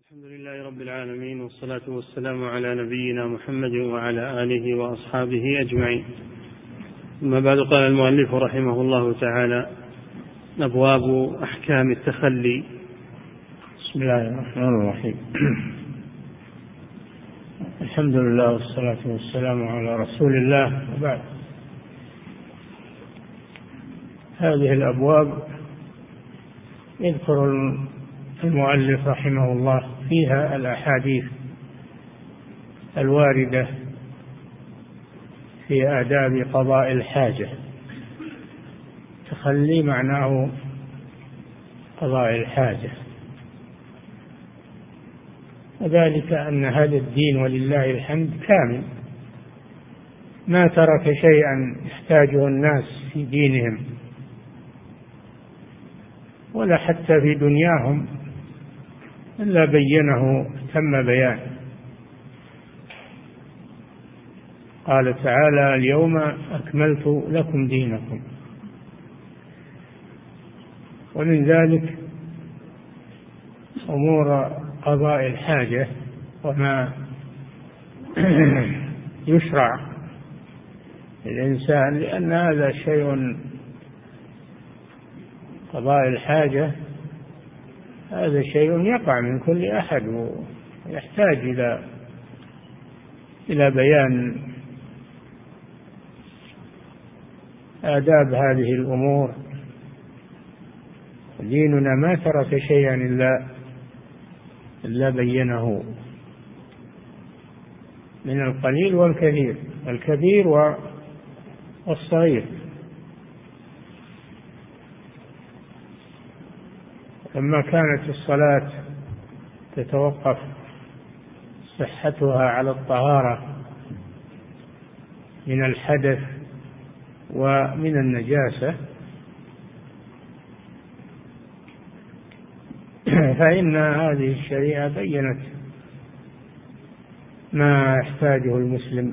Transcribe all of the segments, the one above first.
الحمد لله رب العالمين، والصلاة والسلام على نبينا محمد وعلى آله وأصحابه أجمعين. أما بعد، قال المؤلف رحمه الله تعالى: أبواب أحكام التخلي. بسم الله الرحمن الرحيم. الحمد لله والصلاة والسلام على رسول الله، وبعد. هذه الأبواب يذكر المؤلف رحمه الله فيها الأحاديث الواردة في آداب قضاء الحاجة. تخلي معناه قضاء الحاجة، وذلك أن هذا الدين ولله الحمد كامل، ما ترك شيئا يحتاجه الناس في دينهم ولا حتى في دنياهم إلا بينه تم بيان. قال تعالى: اليوم أكملت لكم دينكم. ومن ذلك أمور قضاء الحاجة وما يشرع للإنسان، لأن هذا شيء، قضاء الحاجة هذا شيء يقع من كل أحد، ويحتاج إلى بيان آداب هذه الأمور. ديننا ما ترك شيئا إلا بينه، من القليل والكثير، الكبير والصغير. لما كانت الصلاة تتوقف صحتها على الطهارة من الحدث ومن النجاسة، فإن هذه الشريعة بيّنت ما يحتاجه المسلم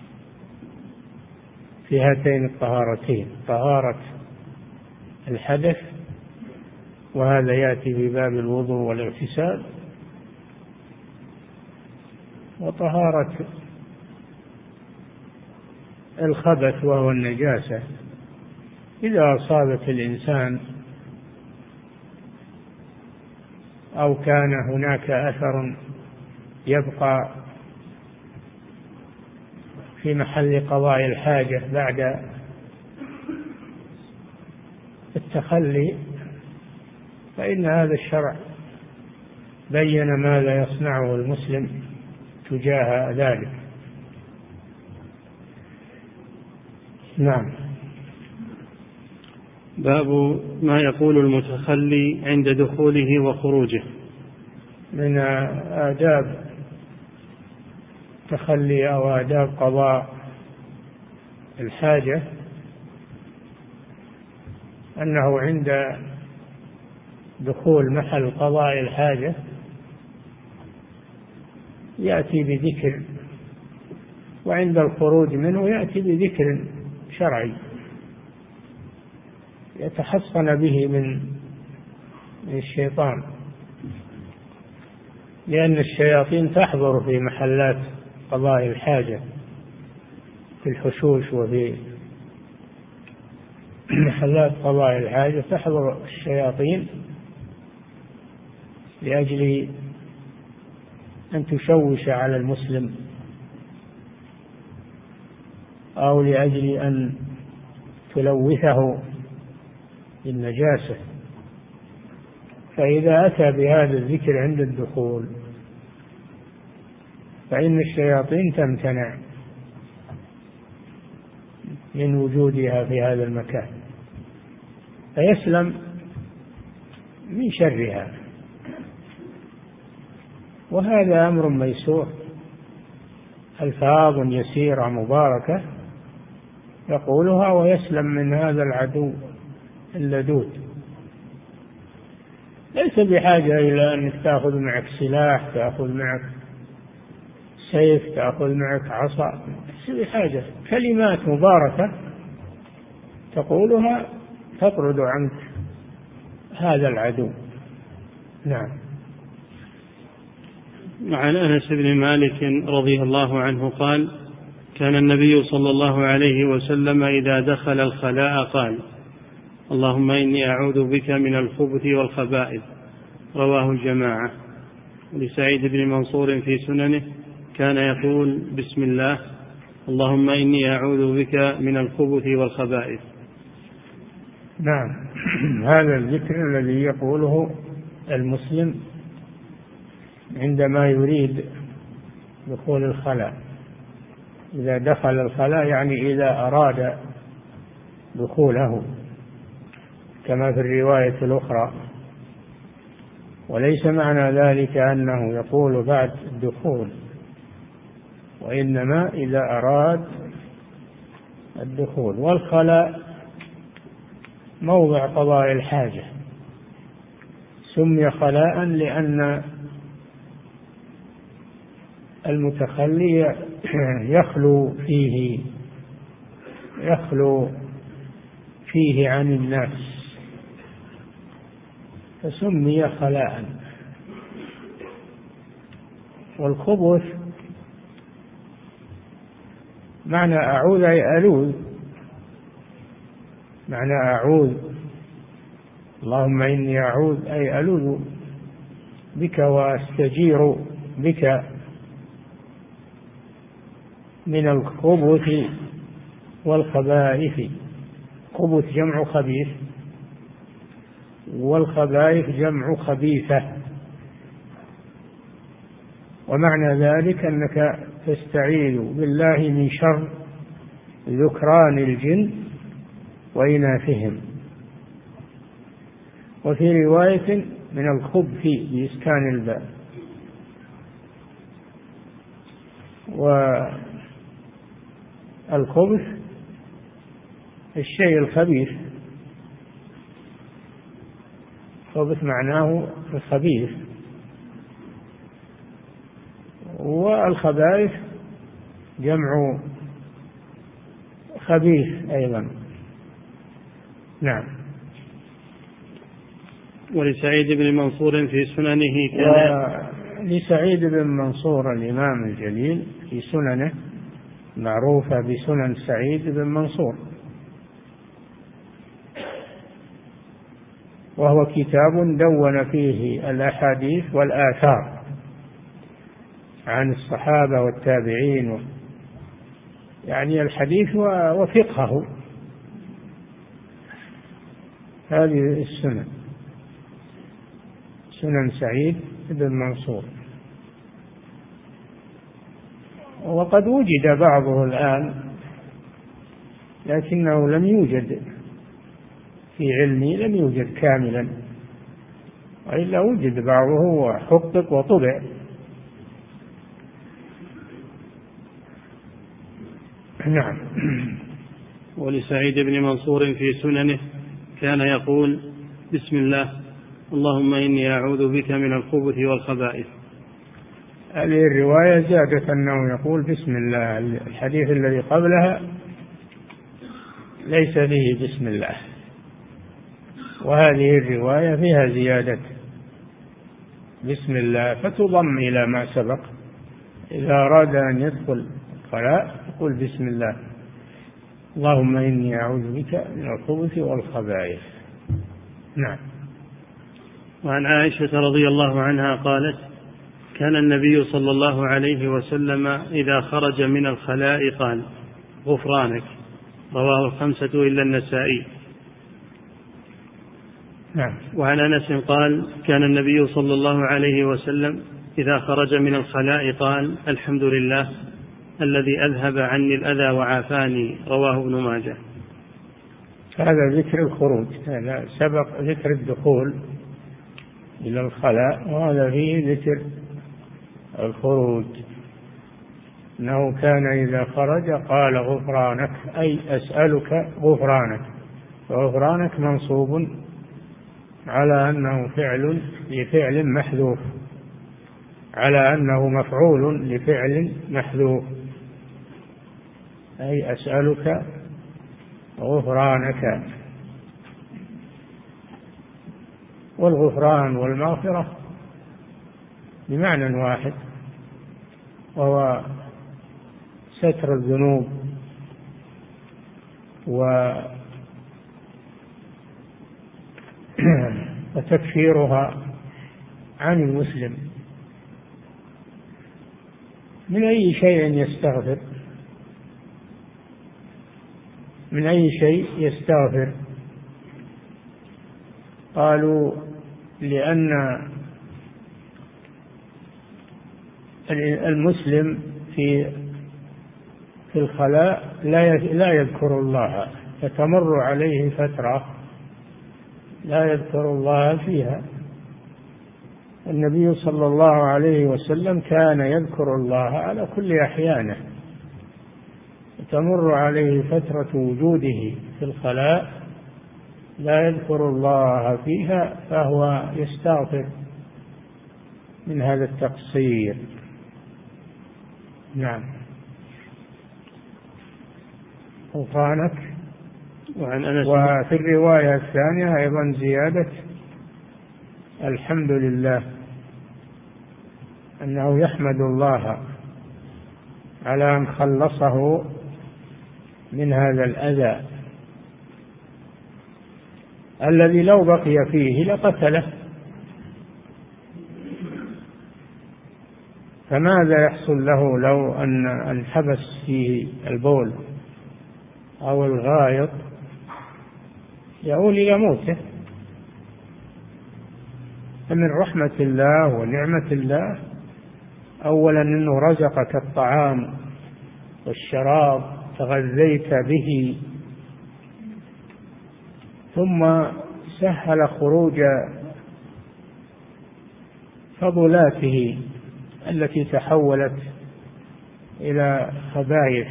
في هاتين الطهارتين: طهارة الحدث، وهذا يأتي في باب الوضوء والاغتسال، وطهارة الخبث وهو النجاسة إذا أصابت الإنسان أو كان هناك أثر يبقى في محل قضاء الحاجة بعد التخلي، فإن هذا الشرع بين ماذا يصنعه المسلم تجاه ذلك. نعم. باب ما يقول المتخلي عند دخوله وخروجه. من آداب التخلي أو آداب قضاء الحاجة أنه عند دخول محل قضاء الحاجة يأتي بذكر، وعند الخروج منه يأتي بذكر شرعي يتحصن به من الشيطان، لأن الشياطين تحضر في محلات قضاء الحاجة، في الحشوش وفي محلات قضاء الحاجة تحضر الشياطين لأجل أن تشوش على المسلم، أو لأجل أن تلوثه بالنجاسة. فإذا أتى بهذا الذكر عند الدخول فإن الشياطين تمتنع من وجودها في هذا المكان، فيسلم من شرها. وهذا أمر ميسور، ألفاظ يسيرة مباركة يقولها ويسلم من هذا العدو اللدود. ليس بحاجة إلى أن تأخذ معك سلاح، تأخذ معك سيف، تأخذ معك عصا، ليس بحاجة. كلمات مباركة تقولها تطرد عنك هذا العدو. نعم. عن أنس بن مالك رضي الله عنه قال: كان النبي صلى الله عليه وسلم إذا دخل الخلاء قال: اللهم إني أعوذ بك من الخبث والخبائث. رواه الجماعة. لسعيد بن منصور في سننه كان يقول: بسم الله، اللهم إني أعوذ بك من الخبث والخبائث. نعم. هذا الذكر الذي يقوله المسلم عندما يريد دخول الخلاء. إذا دخل الخلاء يعني إذا أراد دخوله، كما في الرواية الأخرى. وليس معنى ذلك أنه يقول بعد الدخول، وإنما إذا أراد الدخول. والخلاء موضع قضاء الحاجة، سمي خلاء لأن المتخلي يخلو فيه عن الناس، فسمي خلاء. والخبث معنى أعوذ أي ألوذ، معنى أعوذ، اللهم إني أعوذ أي ألوذ بك وأستجير بك من الخبث والخبائث. خبث جمع خبيث، والخبائث جمع خبيثة. ومعنى ذلك أنك تستعيذ بالله من شر ذكران الجن وإناثهم. وفي رواية من الخبث بإسكان الباء. والخبث الشيء الخبيث، خبث معناه الخبيث. والخبائث جمع خبيث أيضا. نعم. ولسعيد بن منصور في سننه لسعيد بن منصور الإمام الجليل في سننه معروفة بسنن سعيد بن منصور، وهو كتاب دون فيه الأحاديث والآثار عن الصحابة والتابعين، يعني الحديث وفقهه. هذه السنن، سنن سعيد بن منصور. وقد وجد بعضه الآن لكنه لم يوجد في علمي، لم يوجد كاملا، وإلا وجد بعضه وحقق وطبع. نعم. ولسعيد بن منصور في سننه كان يقول: بسم الله، اللهم إني أعوذ بك من الخبث والخبائث. هذه الرواية زادت أنه يقول بسم الله. الحديث الذي قبلها ليس فيه بسم الله، وهذه الرواية فيها زيادة بسم الله، فتضم إلى ما سبق. إذا أراد أن يدخل الخلاء يقول بسم الله، اللهم إني أعوذ بك من الخبث والخبائث. نعم. وعن عائشة رضي الله عنها قالت: كان النبي صلى الله عليه وسلم إذا خرج من الخلاء قال: غفرانك. رواه الخمسة إلا النسائي. نعم. وعن أنس قال: كان النبي صلى الله عليه وسلم إذا خرج من الخلاء قال: الحمد لله الذي أذهب عني الأذى وعافاني. رواه ابن ماجه. هذا ذكر الخروج، هذا سبق ذكر الدخول إلى الخلاء، وهذا فيه ذكر الخروج، أنه كان إذا خرج قال غفرانك، أي أسألك غفرانك. وغفرانك منصوب على أنه فعل لفعل محذوف، على أنه مفعول لفعل محذوف، أي أسألك غفرانك. والغفران والمغفرة بمعنى واحد، وهو ستر الذنوب وتكفيرها عن المسلم. من أي شيء يستغفر؟ من أي شيء يستغفر؟ قالوا لأن المسلم في الخلاء لا يذكر الله، فتمر عليه فترة لا يذكر الله فيها. النبي صلى الله عليه وسلم كان يذكر الله على كل أحيانه، تمر عليه فترة وجوده في الخلاء لا يذكر الله فيها، فهو يستغفر من هذا التقصير. نعم. غفرانك. وفي الرواية الثانية أيضا زيادة الحمد لله، أنه يحمد الله على أن خلصه من هذا الأذى الذي لو بقي فيه لقتله. فماذا يحصل له لو أن حبس فيه البول أو الغائط؟ يؤول إلى موته. فمن رحمة الله ونعمة الله أولا أنه رزقك الطعام والشراب تغذيت به، ثم سهل خروج فضلاته التي تحولت إلى خبائث.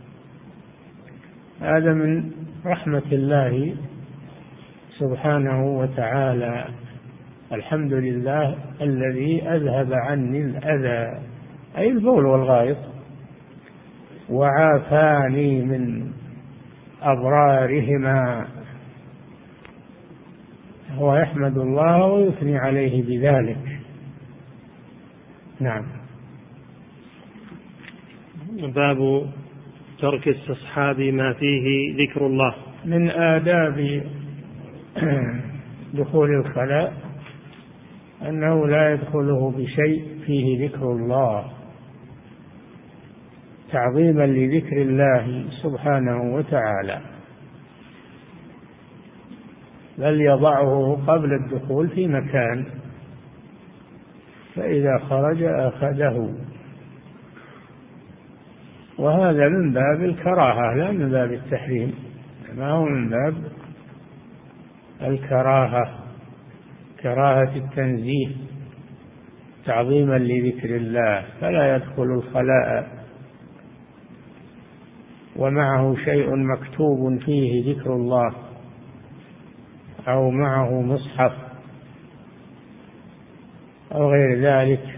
هذا من رحمة الله سبحانه وتعالى. الحمد لله الذي أذهب عني الأذى، أي البول والغائط، وعافاني من أضرارهما. هو يحمد الله ويثني عليه بذلك. نعم. باب ترك استصحاب ما فيه ذكر الله. من آداب دخول الخلاء أنه لا يدخله بشيء فيه ذكر الله، تعظيما لذكر الله سبحانه وتعالى، بل يضعه قبل الدخول في مكان، فإذا خرج أخذه. وهذا من باب الكراهة لا من باب التحريم، ما هو من باب الكراهة، كراهة التنزيه تعظيما لذكر الله. فلا يدخل الخلاء ومعه شيء مكتوب فيه ذكر الله أو معه مصحف أو غير ذلك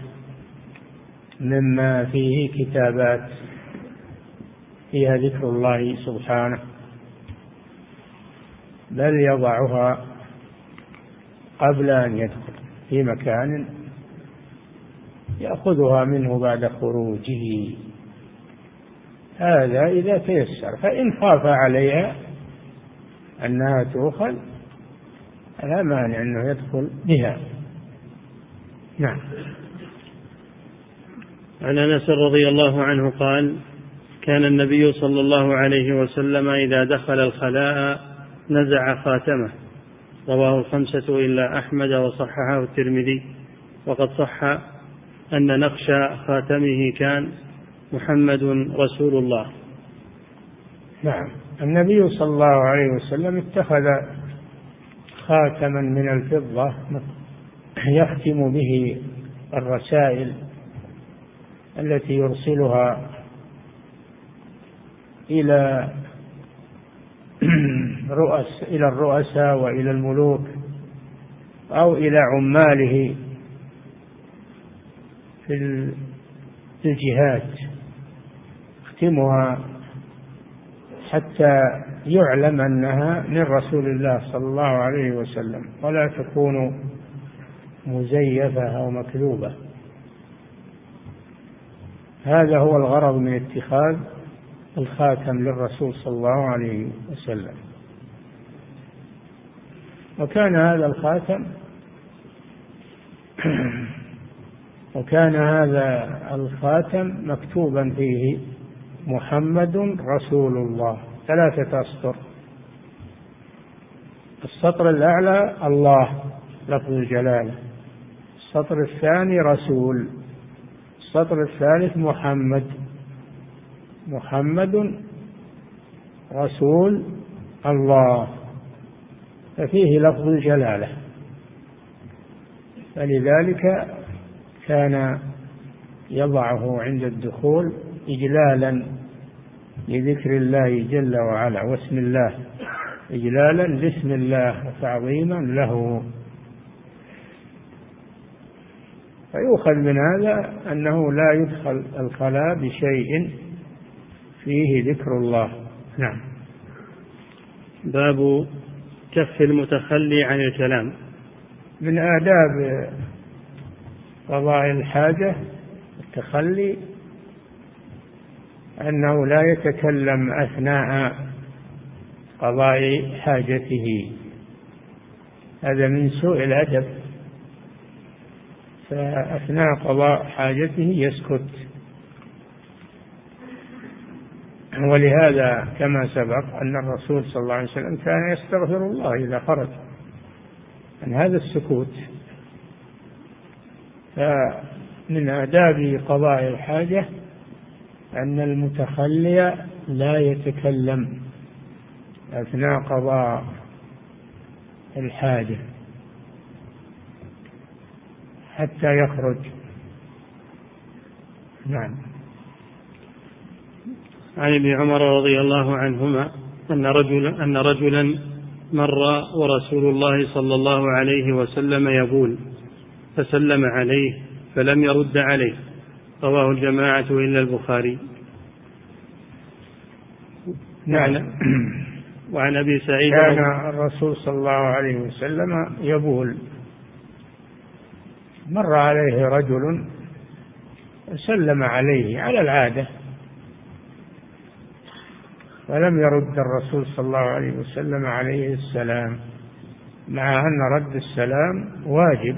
مما فيه كتابات فيها ذكر الله سبحانه، بل يضعها قبل أن يدخل في مكان يأخذها منه بعد خروجه. هذا إذا تيسر، فإن خاف عليها أنها تؤخذ لا مانع أنه يدخل بها. نعم. عن أنس رضي الله عنه قال: كان النبي صلى الله عليه وسلم إذا دخل الخلاء نزع خاتمه. رواه الخمسة إلا أحمد وصححه الترمذي. وقد صح أن نقش خاتمه كان محمد رسول الله. نعم. النبي صلى الله عليه وسلم اتخذ خاتما من الفضة يختم به الرسائل التي يرسلها إلى الرؤساء وإلى الملوك أو إلى عماله في الجهات، يختمها حتى يعلم أنها من رسول الله صلى الله عليه وسلم، ولا تكون مزيفة أو مكذوبة. هذا هو الغرض من اتخاذ الخاتم للرسول صلى الله عليه وسلم. وكان هذا الخاتم مكتوبا فيه محمد رسول الله 3 أسطر. السطر الأعلى الله لفظ الجلالة، السطر الثاني رسول، السطر الثالث محمد رسول الله، ففيه لفظ الجلالة. فلذلك كان يضعه عند الدخول إجلالا لذكر الله جل وعلا، واسم الله، إجلالا لاسم الله وتعظيما له. فيؤخذ من هذا أنه لا يدخل الخلاء بشيء فيه ذكر الله. نعم. باب كف المتخلي عن الكلام. من آداب قضاء الحاجة التخلي أنه لا يتكلم أثناء قضاء حاجته، هذا من سوء الأدب، فأثناء قضاء حاجته يسكت. ولهذا كما سبق أن الرسول صلى الله عليه وسلم كان يستغفر الله إذا خرج، عن هذا السكوت. فمن آداب قضاء الحاجة أن المتخلي لا يتكلم أثناء قضاء الحاجة حتى يخرج. نعم. عن ابن عمر رضي الله عنهما أن رجلا مر ورسول الله صلى الله عليه وسلم يبول، فسلم عليه فلم يرد عليه، رواه الجماعة إلا البخاري. نعم. وعن أبي سعيد كان الرسول صلى الله عليه وسلم يبول، مر عليه رجل سلم عليه على العادة، فلم يرد الرسول صلى الله عليه وسلم عليه السلام، مع أن رد السلام واجب.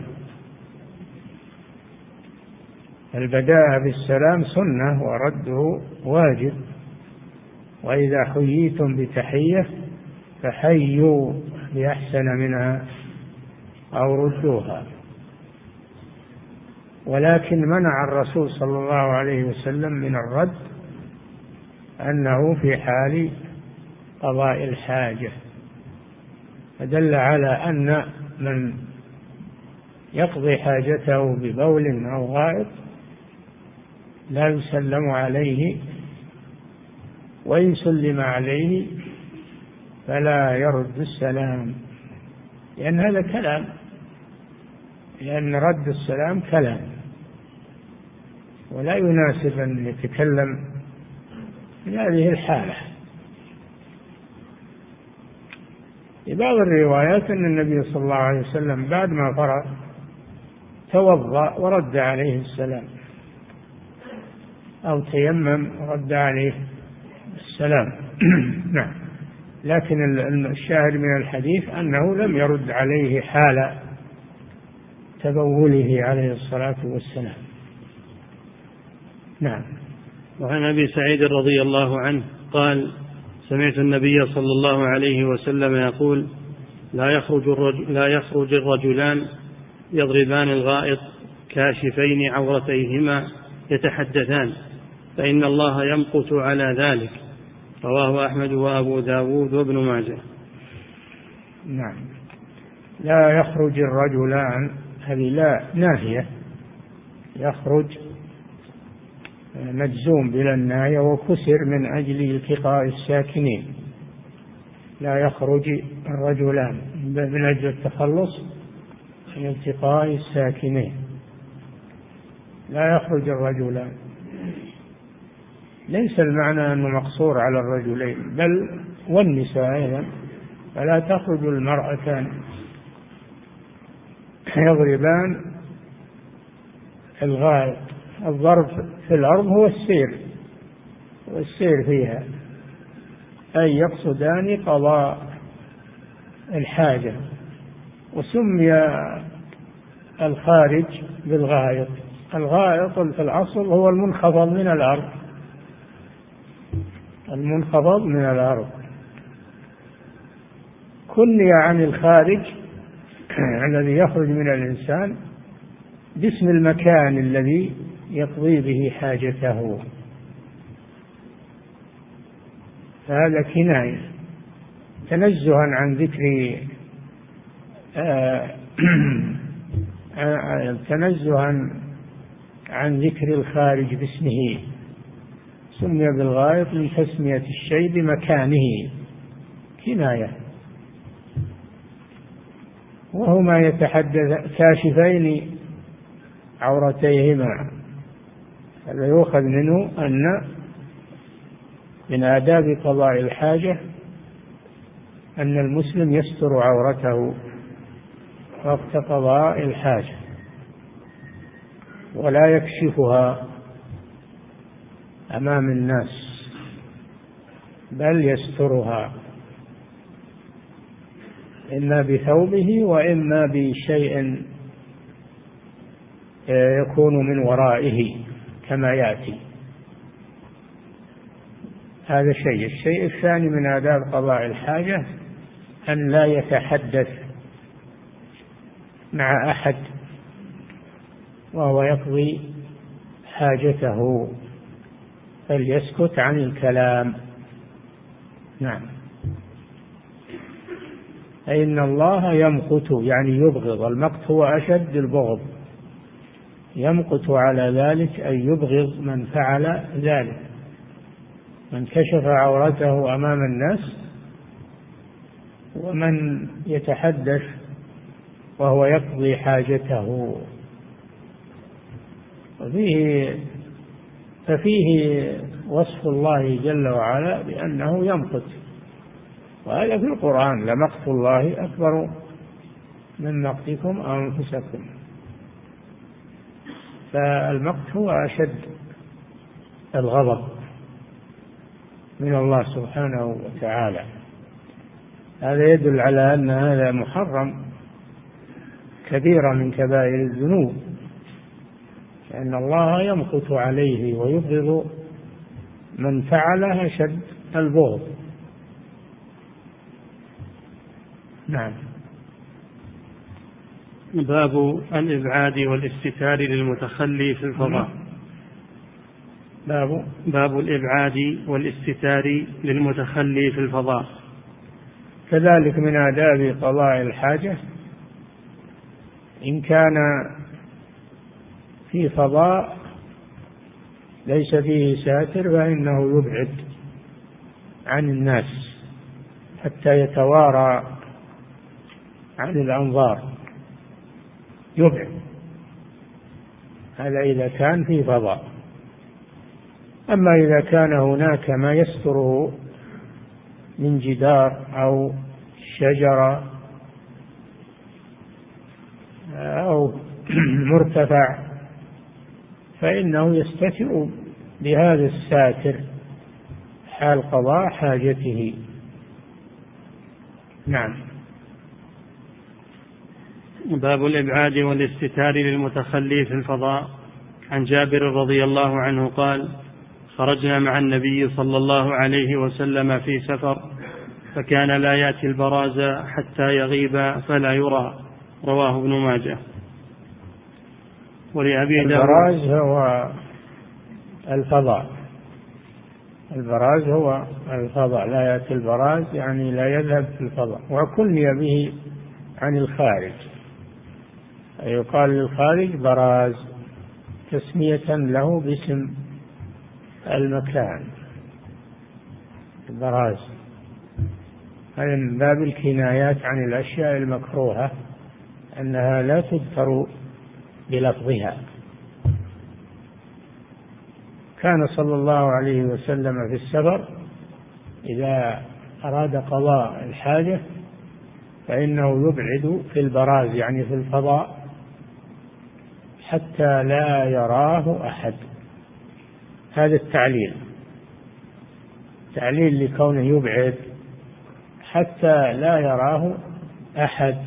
البداء بالسلام سنة ورده واجب. وإذا حييتم بتحية فحيوا بأحسن منها أو ردوها. ولكن منع الرسول صلى الله عليه وسلم من الرد أنه في حال قضاء الحاجة، فدل على أن من يقضي حاجته ببول أو غائط لا يسلم عليه، وإن سلم عليه فلا يرد السلام، لأن هذا كلام، لأن رد السلام كلام، ولا يناسب أن يتكلم في هذه الحالة. في بعض الروايات أن النبي صلى الله عليه وسلم بعد ما فرغ توضأ ورد عليه السلام، أو تيمم ورد عليه السلام. نعم. لكن الشاهد من الحديث أنه لم يرد عليه حال تبوله عليه الصلاة والسلام. نعم. وعن أبي سعيد رضي الله عنه قال: سمعت النبي صلى الله عليه وسلم يقول: لا يخرج الرجلان يضربان الغائط كاشفين عورتيهما يتحدثان، فإن الله يمقت على ذلك. رواه أحمد وأبو داود وابن ماجه. نعم. لا يخرج الرجلان، هذه لا ناهية، يخرج مجزوم بلا الناهية وكسر من أجل التقاء الساكنين. لا يخرج الرجلان من أجل التخلص من التقاء الساكنين. لا يخرج الرجلان، ليس المعنى أنه مقصور على الرجلين، بل والنساء أيضا. فلا تخرج المرأتان يضربان الغائط الضرب في الأرض هو السير، والسير فيها، أي يقصدان قضاء الحاجة. وسمي الخارج بالغائط. الغائط في الأصل هو المنخفض من الأرض، المنخفض من الأرض. كني عن الخارج الذي يخرج من الإنسان باسم المكان الذي يقضي به حاجته، فهذا كناية تنزها عن ذكر تنزها عن ذكر الخارج باسمه. سمي بالغائط من تسمية الشيء بمكانه، كناية. وهما يتحدث كاشفين عورتيهما. هذا يؤخذ منه أن من آداب قضاء الحاجة أن المسلم يستر عورته وقت قضاء الحاجة ولا يكشفها أمام الناس، بل يسترها إما بثوبه وإما بشيء يكون من ورائه كما يأتي. هذا شيء. الشيء الثاني من آداب قضاء الحاجة أن لا يتحدث مع أحد وهو يقضي حاجته، فليسكت عن الكلام. نعم. أي إن الله يمقت، يعني يبغض. المقت هو أشد البغض، يمقت على ذلك أي يبغض من فعل ذلك، من كشف عورته أمام الناس ومن يتحدث وهو يقضي حاجته. ففيه وصف الله جل وعلا بأنه يمقت، وهذا في القرآن: لمقت الله أكبر من مقتكم أنفسكم. فالمقت هو أشد الغضب من الله سبحانه وتعالى. هذا يدل على أن هذا محرم، كبيرة من كبائر الذنوب، لأن الله يمقت عليه ويبغض من فعله أشد البغض. نعم. باب الإبعاد والاستتار للمتخلي في الفضاء. باب الإبعاد والاستتار للمتخلي في الفضاء. كذلك من آداب قضاء الحاجة إن كان في فضاء ليس فيه ساتر فإنه يبعد عن الناس حتى يتوارى عن الأنظار، يبعد. هذا إذا كان في فضاء. أما إذا كان هناك ما يستره من جدار أو شجرة أو مرتفع فإنه يستتر بهذا الساتر حال قضاء حاجته. نعم. باب الإبعاد والاستتار للمتخلي في الفضاء. عن جابر رضي الله عنه قال: خرجنا مع النبي صلى الله عليه وسلم في سفر، فكان لا يأتي البراز حتى يغيب فلا يرى. رواه ابن ماجه. البراز هو الفضاء، البراز هو الفضاء، لا يأتي البراز يعني لا يذهب في الفضاء. وكني به عن الخارج، يقال للخارج براز تسمية له باسم المكان. البراز هذا من باب الكنايات عن الأشياء المكروهة، أنها لا تذكر بلفظها. كان صلى الله عليه وسلم في السفر إذا أراد قضاء الحاجة فإنه يبعد في البراز، يعني في الفضاء، حتى لا يراه أحد. هذا التعليل لكونه يبعد حتى لا يراه أحد.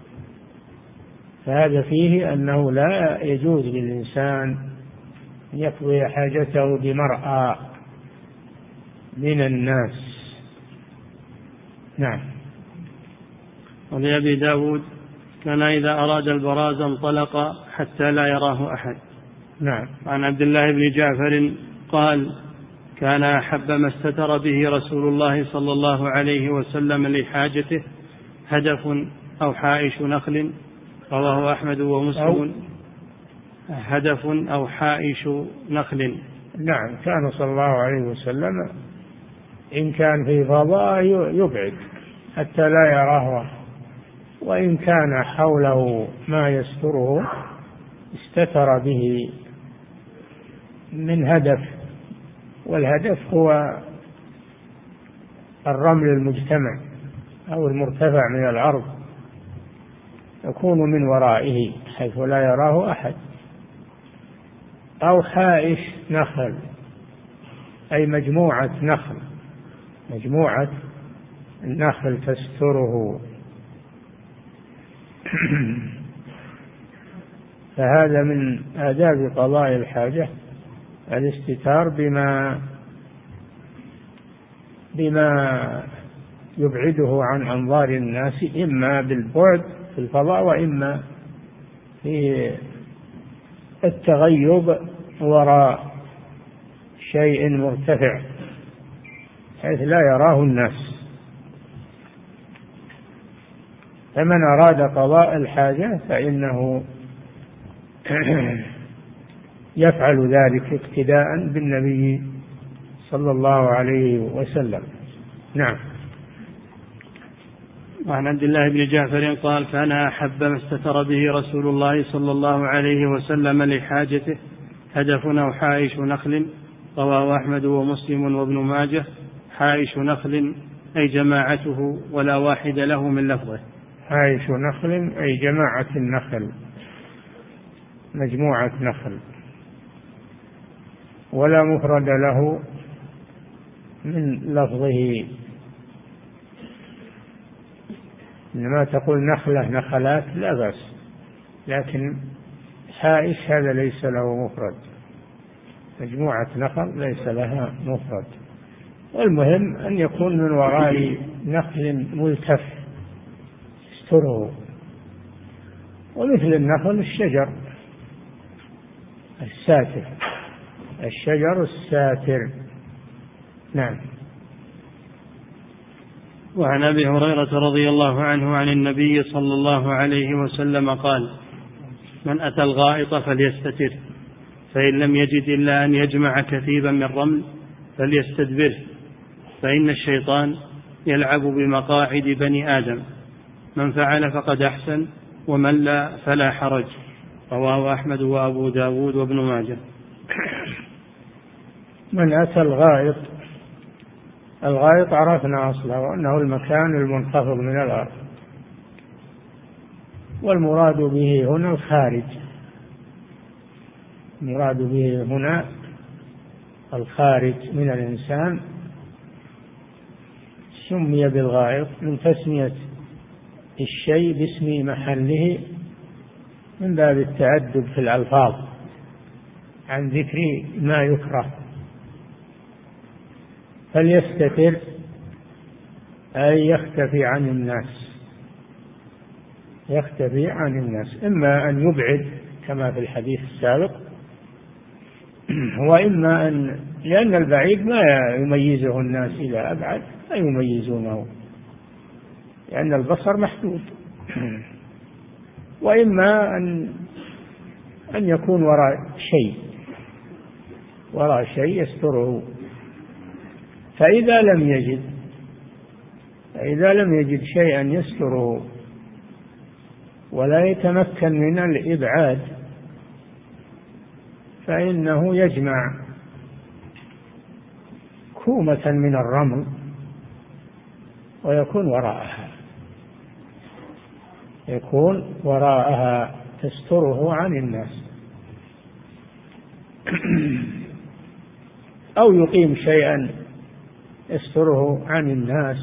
فهذا فيه أنه لا يجوز للإنسان أن يقضي حاجته بمرأى من الناس. نعم. ولأبي داود كان إذا أراد البراز انطلق حتى لا يراه أحد. نعم. عن عبد الله بن جعفر قال كان أحب ما استتر به رسول الله صلى الله عليه وسلم لحاجته هدف أو حائش نخل، رواه أحمد ومسلم. هدف أو حائش نخل. نعم. كان صلى الله عليه وسلم إن كان في فضاء يبعد حتى لا يراه، وإن كان حوله ما يستره استتر به من هدف، والهدف هو الرمل المجتمع أو المرتفع من الأرض يكون من ورائه حيث لا يراه أحد. أو حائش نخل أي مجموعة نخل، مجموعة النخل تستره. فهذا من آداب قضاء الحاجة الاستتار بما يبعده عن أنظار الناس، إما بالبعد في الفضاء وإما في التغيب وراء شيء مرتفع حيث لا يراه الناس. فمن أراد قضاء الحاجة فإنه يفعل ذلك اقتداء بالنبي صلى الله عليه وسلم. نعم. وعن عبد الله بن جعفر قال كان أحب ما استتر به رسول الله صلى الله عليه وسلم لحاجته هدف أو حائش نخل، رواه أحمد ومسلم وابن ماجه. حائش نخل أي جماعته ولا واحد له من لفظه. حائش نخل أي جماعة النخل، مجموعة نخل، ولا مفرد له من لفظه. إنما تقول نخلة نخلات لا بأس، لكن حائش هذا ليس له مفرد، مجموعة نخل ليس لها مفرد. والمهم أن يكون من وراء نخل ملتف يستره، ومثل النخل الشجر الساتر، الشجر الساتر. نعم. وعن أبي هريرة رضي الله عنه عن النبي صلى الله عليه وسلم قال من أتى الغائط فليستتر، فإن لم يجد إلا أن يجمع كثيبا من رمل فليستدبره، فإن الشيطان يلعب بمقاعد بني آدم، من فعل فقد أحسن ومن لا فلا حرج، رواه أحمد وأبو داود وابن ماجه. من أتى الغائط، الغائط عرفنا أصله أنه المكان المنخفض من الأرض، والمراد به هنا الخارج، المراد به هنا الخارج من الإنسان. سمي بالغائط من تسمية الشيء باسم محله من باب التأدب في الألفاظ عن ذكر ما يكره. فليستتر أي يختفي عن الناس، يختفي عن الناس، إما أن يبعد كما في الحديث السابق، وإما أن لأن البعيد ما يميزه الناس إلى أبعد لا يميزونه لأن البصر محدود، وإما أن يكون وراء شيء يستره. فإذا لم يجد شيئا يستره ولا يتمكن من الإبعاد فإنه يجمع كومة من الرمل ويكون وراءها تستره عن الناس. أو يقيم شيئا يستره عن الناس.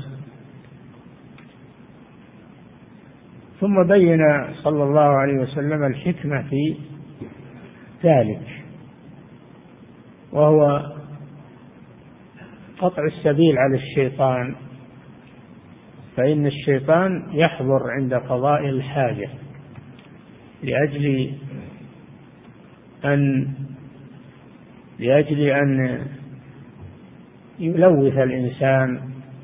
ثم بين صلى الله عليه وسلم الحكمة في ذلك، وهو قطع السبيل على الشيطان، فإن الشيطان يحضر عند قضاء الحاجة لأجل أن يلوث الإنسان،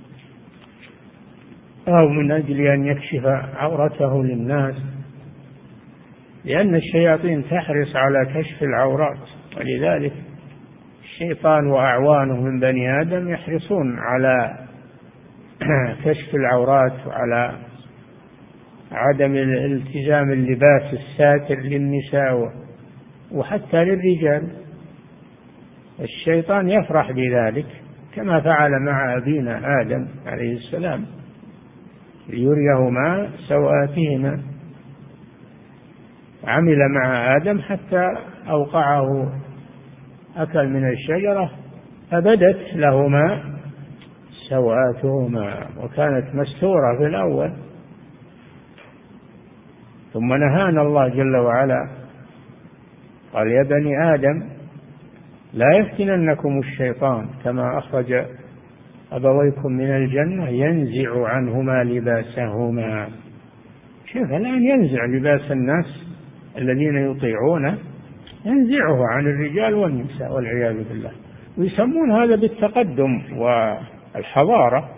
أو من أجل أن يكشف عورته للناس، لأن الشياطين تحرص على كشف العورات، ولذلك الشيطان وأعوانه من بني آدم يحرصون على كشف العورات وعلى عدم التزام اللباس الساتر للنساء وحتى للرجال. الشيطان يفرح بذلك كما فعل مع أبينا آدم عليه السلام ليريهما سوآتهما، عمل مع آدم حتى أوقعه، أكل من الشجرة فبدت لهما سوآتهما وكانت مستورة في الأول. ثم نهانا الله جل وعلا قال: يا بني آدم لا يفتننكم الشيطان كما أخرج أبويكم من الجنة ينزع عنهما لباسهما. شوف الآن ينزع لباس الناس الذين يطيعونه، ينزعه عن الرجال والنساء والعياذ بالله، ويسمون هذا بالتقدم والحضارة،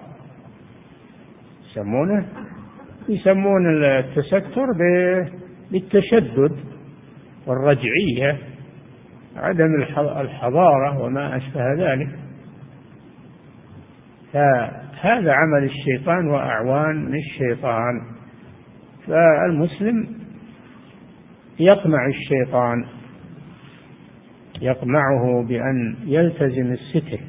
يسمون التستر بالتشدد والرجعية، عدم الحضارة وما أشبه ذلك. فهذا عمل الشيطان وأعوان الشيطان. فالمسلم يقمع الشيطان، يقمعه بأن يلتزم الستر،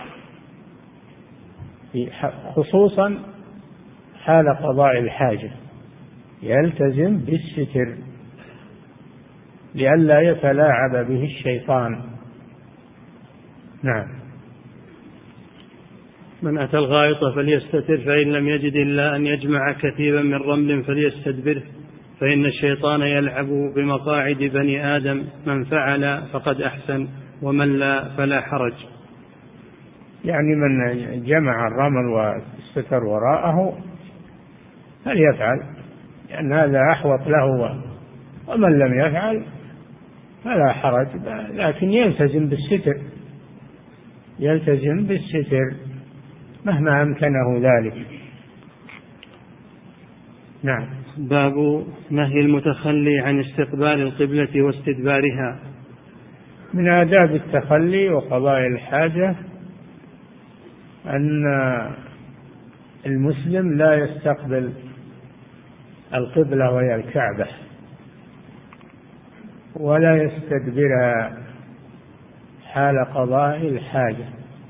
خصوصا حال قضاء الحاجة، يلتزم بالستر لئلا يتلاعب به الشيطان. نعم. من أتى الغائط فليستتر، فإن لم يجد إلا أن يجمع كثيبا من رمل فليستدبره، فإن الشيطان يلعب بمقاعد بني آدم، من فعل فقد أحسن ومن لا فلا حرج. يعني من جمع الرمل واستتر وراءه فليفعل، لأن هذا أحوط له، ومن لم يفعل فلا حرج، لكن يلتزم بالستر مهما أمكنه ذلك. نعم. باب نهي المتخلي عن استقبال القبلة واستدبارها. من آداب التخلي وقضاء الحاجة أن المسلم لا يستقبل القبلة وهي الكعبة، ولا يستدبرها حال قضاء الحاجة،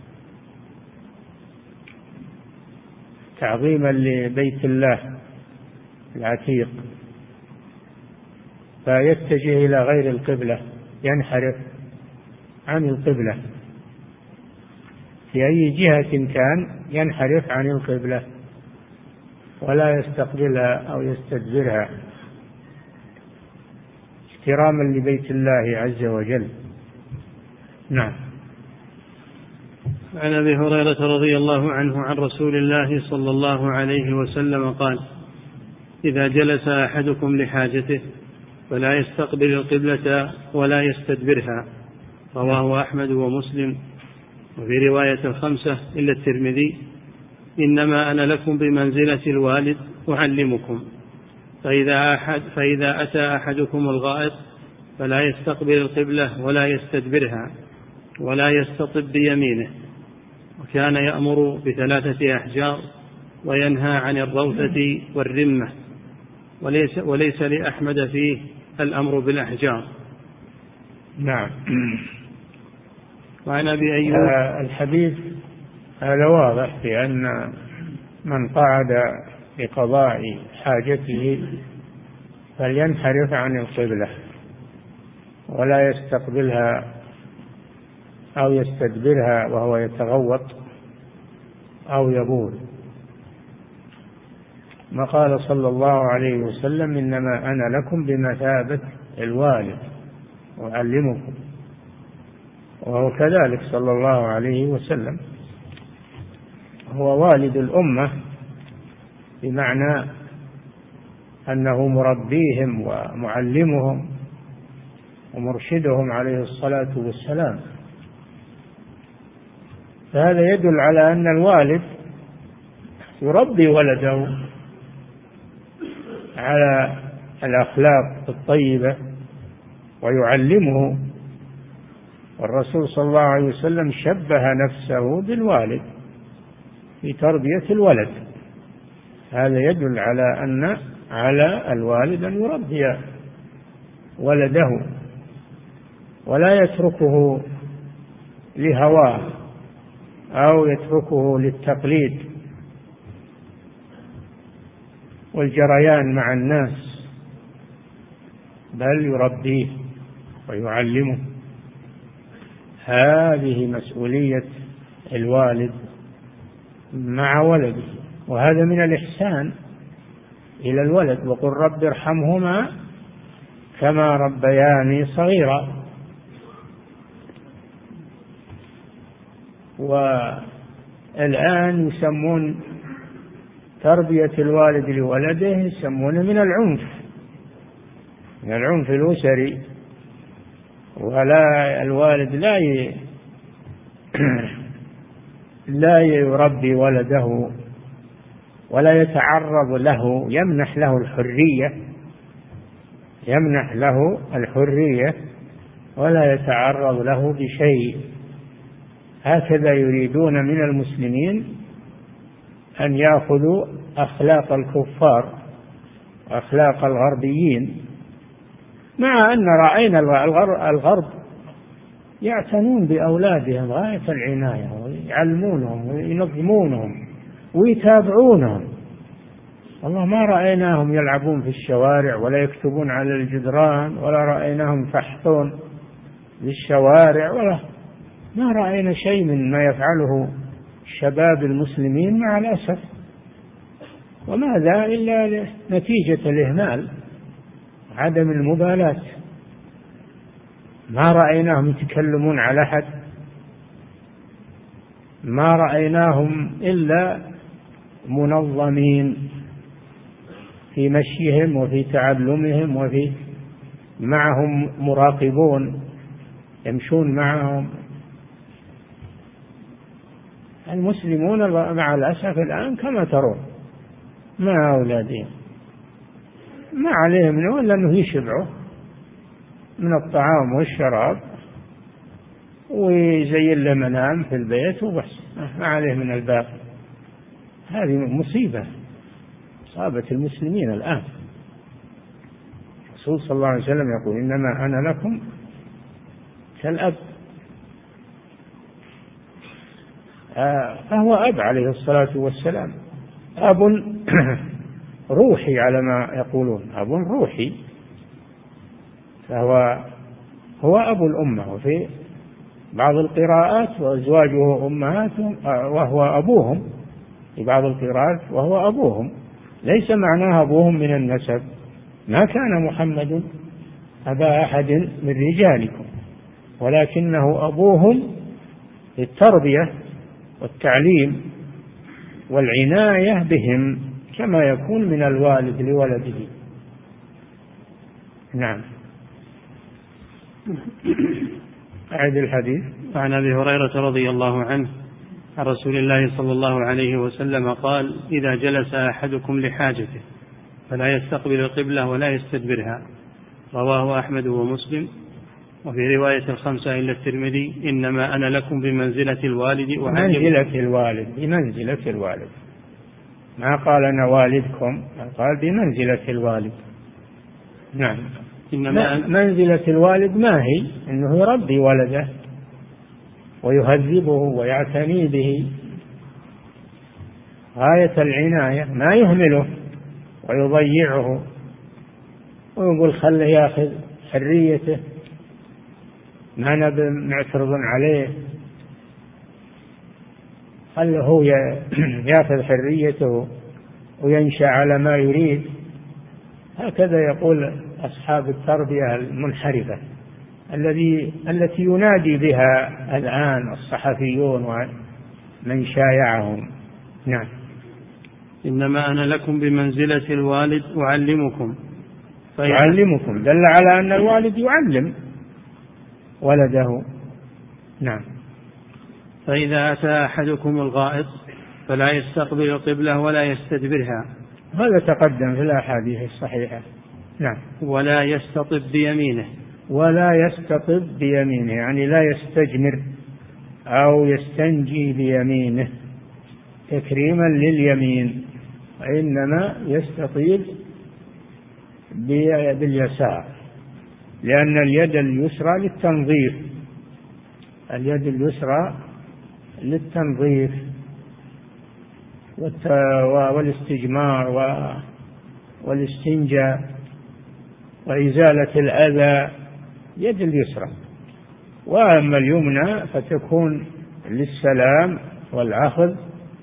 تعظيما لبيت الله العتيق، فيتجه إلى غير القبلة، ينحرف عن القبلة في أي جهة كان، ينحرف عن القبلة ولا يستقبلها أو يستدبرها، احتراما لبيت الله عز وجل. نعم. عن أبي هريرة رضي الله عنه عن رسول الله صلى الله عليه وسلم قال: إذا جلس أحدكم لحاجته فلا يستقبل القبلة ولا يستدبرها. رواه أحمد ومسلم. وفي رواية الخمسة إلا الترمذي: إنما أنا لكم بمنزلة الوالد أعلمكم. فإذا أتى أحدكم الغائط فلا يستقبل القبلة ولا يستدبرها ولا يستطب بيمينه. وكان يأمر ب3 أحجار وينهى عن الروثة والرمة، وليس لأحمد فيه الأمر بالأحجار. نعم. وعن أبي أيوب الحديث هذا واضح في أن من قعد لقضاء حاجته فلينحرف عن القبلة ولا يستقبلها أو يستدبرها وهو يتغوط أو يبول. ما قال صلى الله عليه وسلم: إنما أنا لكم بمثابة الوالد أعلمكم. وهو كذلك صلى الله عليه وسلم، هو والد الأمة، بمعنى أنه مربيهم ومعلمهم ومرشدهم عليه الصلاة والسلام. فهذا يدل على أن الوالد يربي ولده على الأخلاق الطيبة ويعلمه. والرسول صلى الله عليه وسلم شبه نفسه بالوالد في تربية الولد. هذا يدل على أن على الوالد أن يربي ولده ولا يتركه لهواه أو يتركه للتقليد والجريان مع الناس، بل يربيه ويعلمه. هذه مسؤولية الوالد مع ولده، وهذا من الإحسان إلى الولد. وقل رب ارحمهما كما ربياني صغيرا. والآن يسمون تربية الوالد لولده يسمونه من العنف الأسري. ولا الوالد لا يربي ولده ولا يتعرض له، يمنح له الحرية ولا يتعرض له بشيء. هكذا يريدون من المسلمين أن يأخذوا أخلاق الكفار وأخلاق الغربيين، مع أن رأينا الغرب يعتنون بأولادهم غاية العناية ويعلمونهم وينظمونهم ويتابعونهم. والله ما رأيناهم يلعبون في الشوارع ولا يكتبون على الجدران، ولا رأيناهم يفحطون بالشوارع، ولا ما رأينا شيء من ما يفعله شباب المسلمين مع الأسف. وماذا إلا نتيجة الإهمال، عدم المبالاة. ما رأيناهم يتكلمون على أحد، ما رأيناهم إلا منظمين في مشيهم وفي تعلمهم، وفي معهم مراقبون يمشون معهم. المسلمون مع الأسف الآن كما ترون مع أولادهم ما عليهم إلا أنه يشبعوا من الطعام والشراب ويزين له منام في البيت وبس، ما عليه من الباقي. هذه مصيبة أصابت المسلمين الآن. الرسول صلى الله عليه وسلم يقول: إنما أنا لكم كالأب. فهو أب عليه الصلاة والسلام، أب روحي على ما يقولون، أب روحي. هو أبو الأمة. وفي بعض القراءات وأزواجه أمهاتهم وهو أبوهم، في بعض القراءات وهو أبوهم. ليس معناه أبوهم من النسب، ما كان محمد أبا أحد من رجالكم، ولكنه أبوهم للتربية والتعليم والعناية بهم كما يكون من الوالد لولده. نعم. أعد الحديث. عن أبي هريرة رضي الله عنه عن رسول الله صلى الله عليه وسلم قال: إذا جلس أحدكم لحاجته فلا يستقبل القبلة ولا يستدبرها. رواه أحمد ومسلم. وفي رواية الخمسة إلا الترمذي: إنما أنا لكم بمنزلة الوالد بمنزلة الوالد. ما قال أنا والدكم، قال بمنزلة الوالد. نعم. منزلة الوالد ما هي أنه يربي ولده ويهذبه ويعتني به غاية العناية، ما يهمله ويضيعه ويقول خله يأخذ حريته. ما نبي معترض عليه، خله هو يأخذ حريته وينشأ على ما يريد. هكذا يقول أصحاب التربية المنحرفة التي ينادي بها الآن الصحفيون ومن شايعهم. نعم. إنما أنا لكم بمنزلة الوالد أعلمكم. يعلمكم دل على أن الوالد يعلم ولده. نعم. فإذا أتى أحدكم الغائط فلا يستقبل القبلة ولا يستدبرها، هذا تقدم في الأحاديث الصحيحة. نعم. ولا يستطب بيمينه، ولا يستطب بيمينه يعني لا يستجمر أو يستنجي بيمينه تكريما لليمين، وإنما يستطيب باليسار، لأن اليد اليسرى للتنظيف، اليد اليسرى للتنظيف والاستجمار والاستنجاء وإزالة الأذى، يد اليسرى. وأما اليمنى فتكون للسلام والأخذ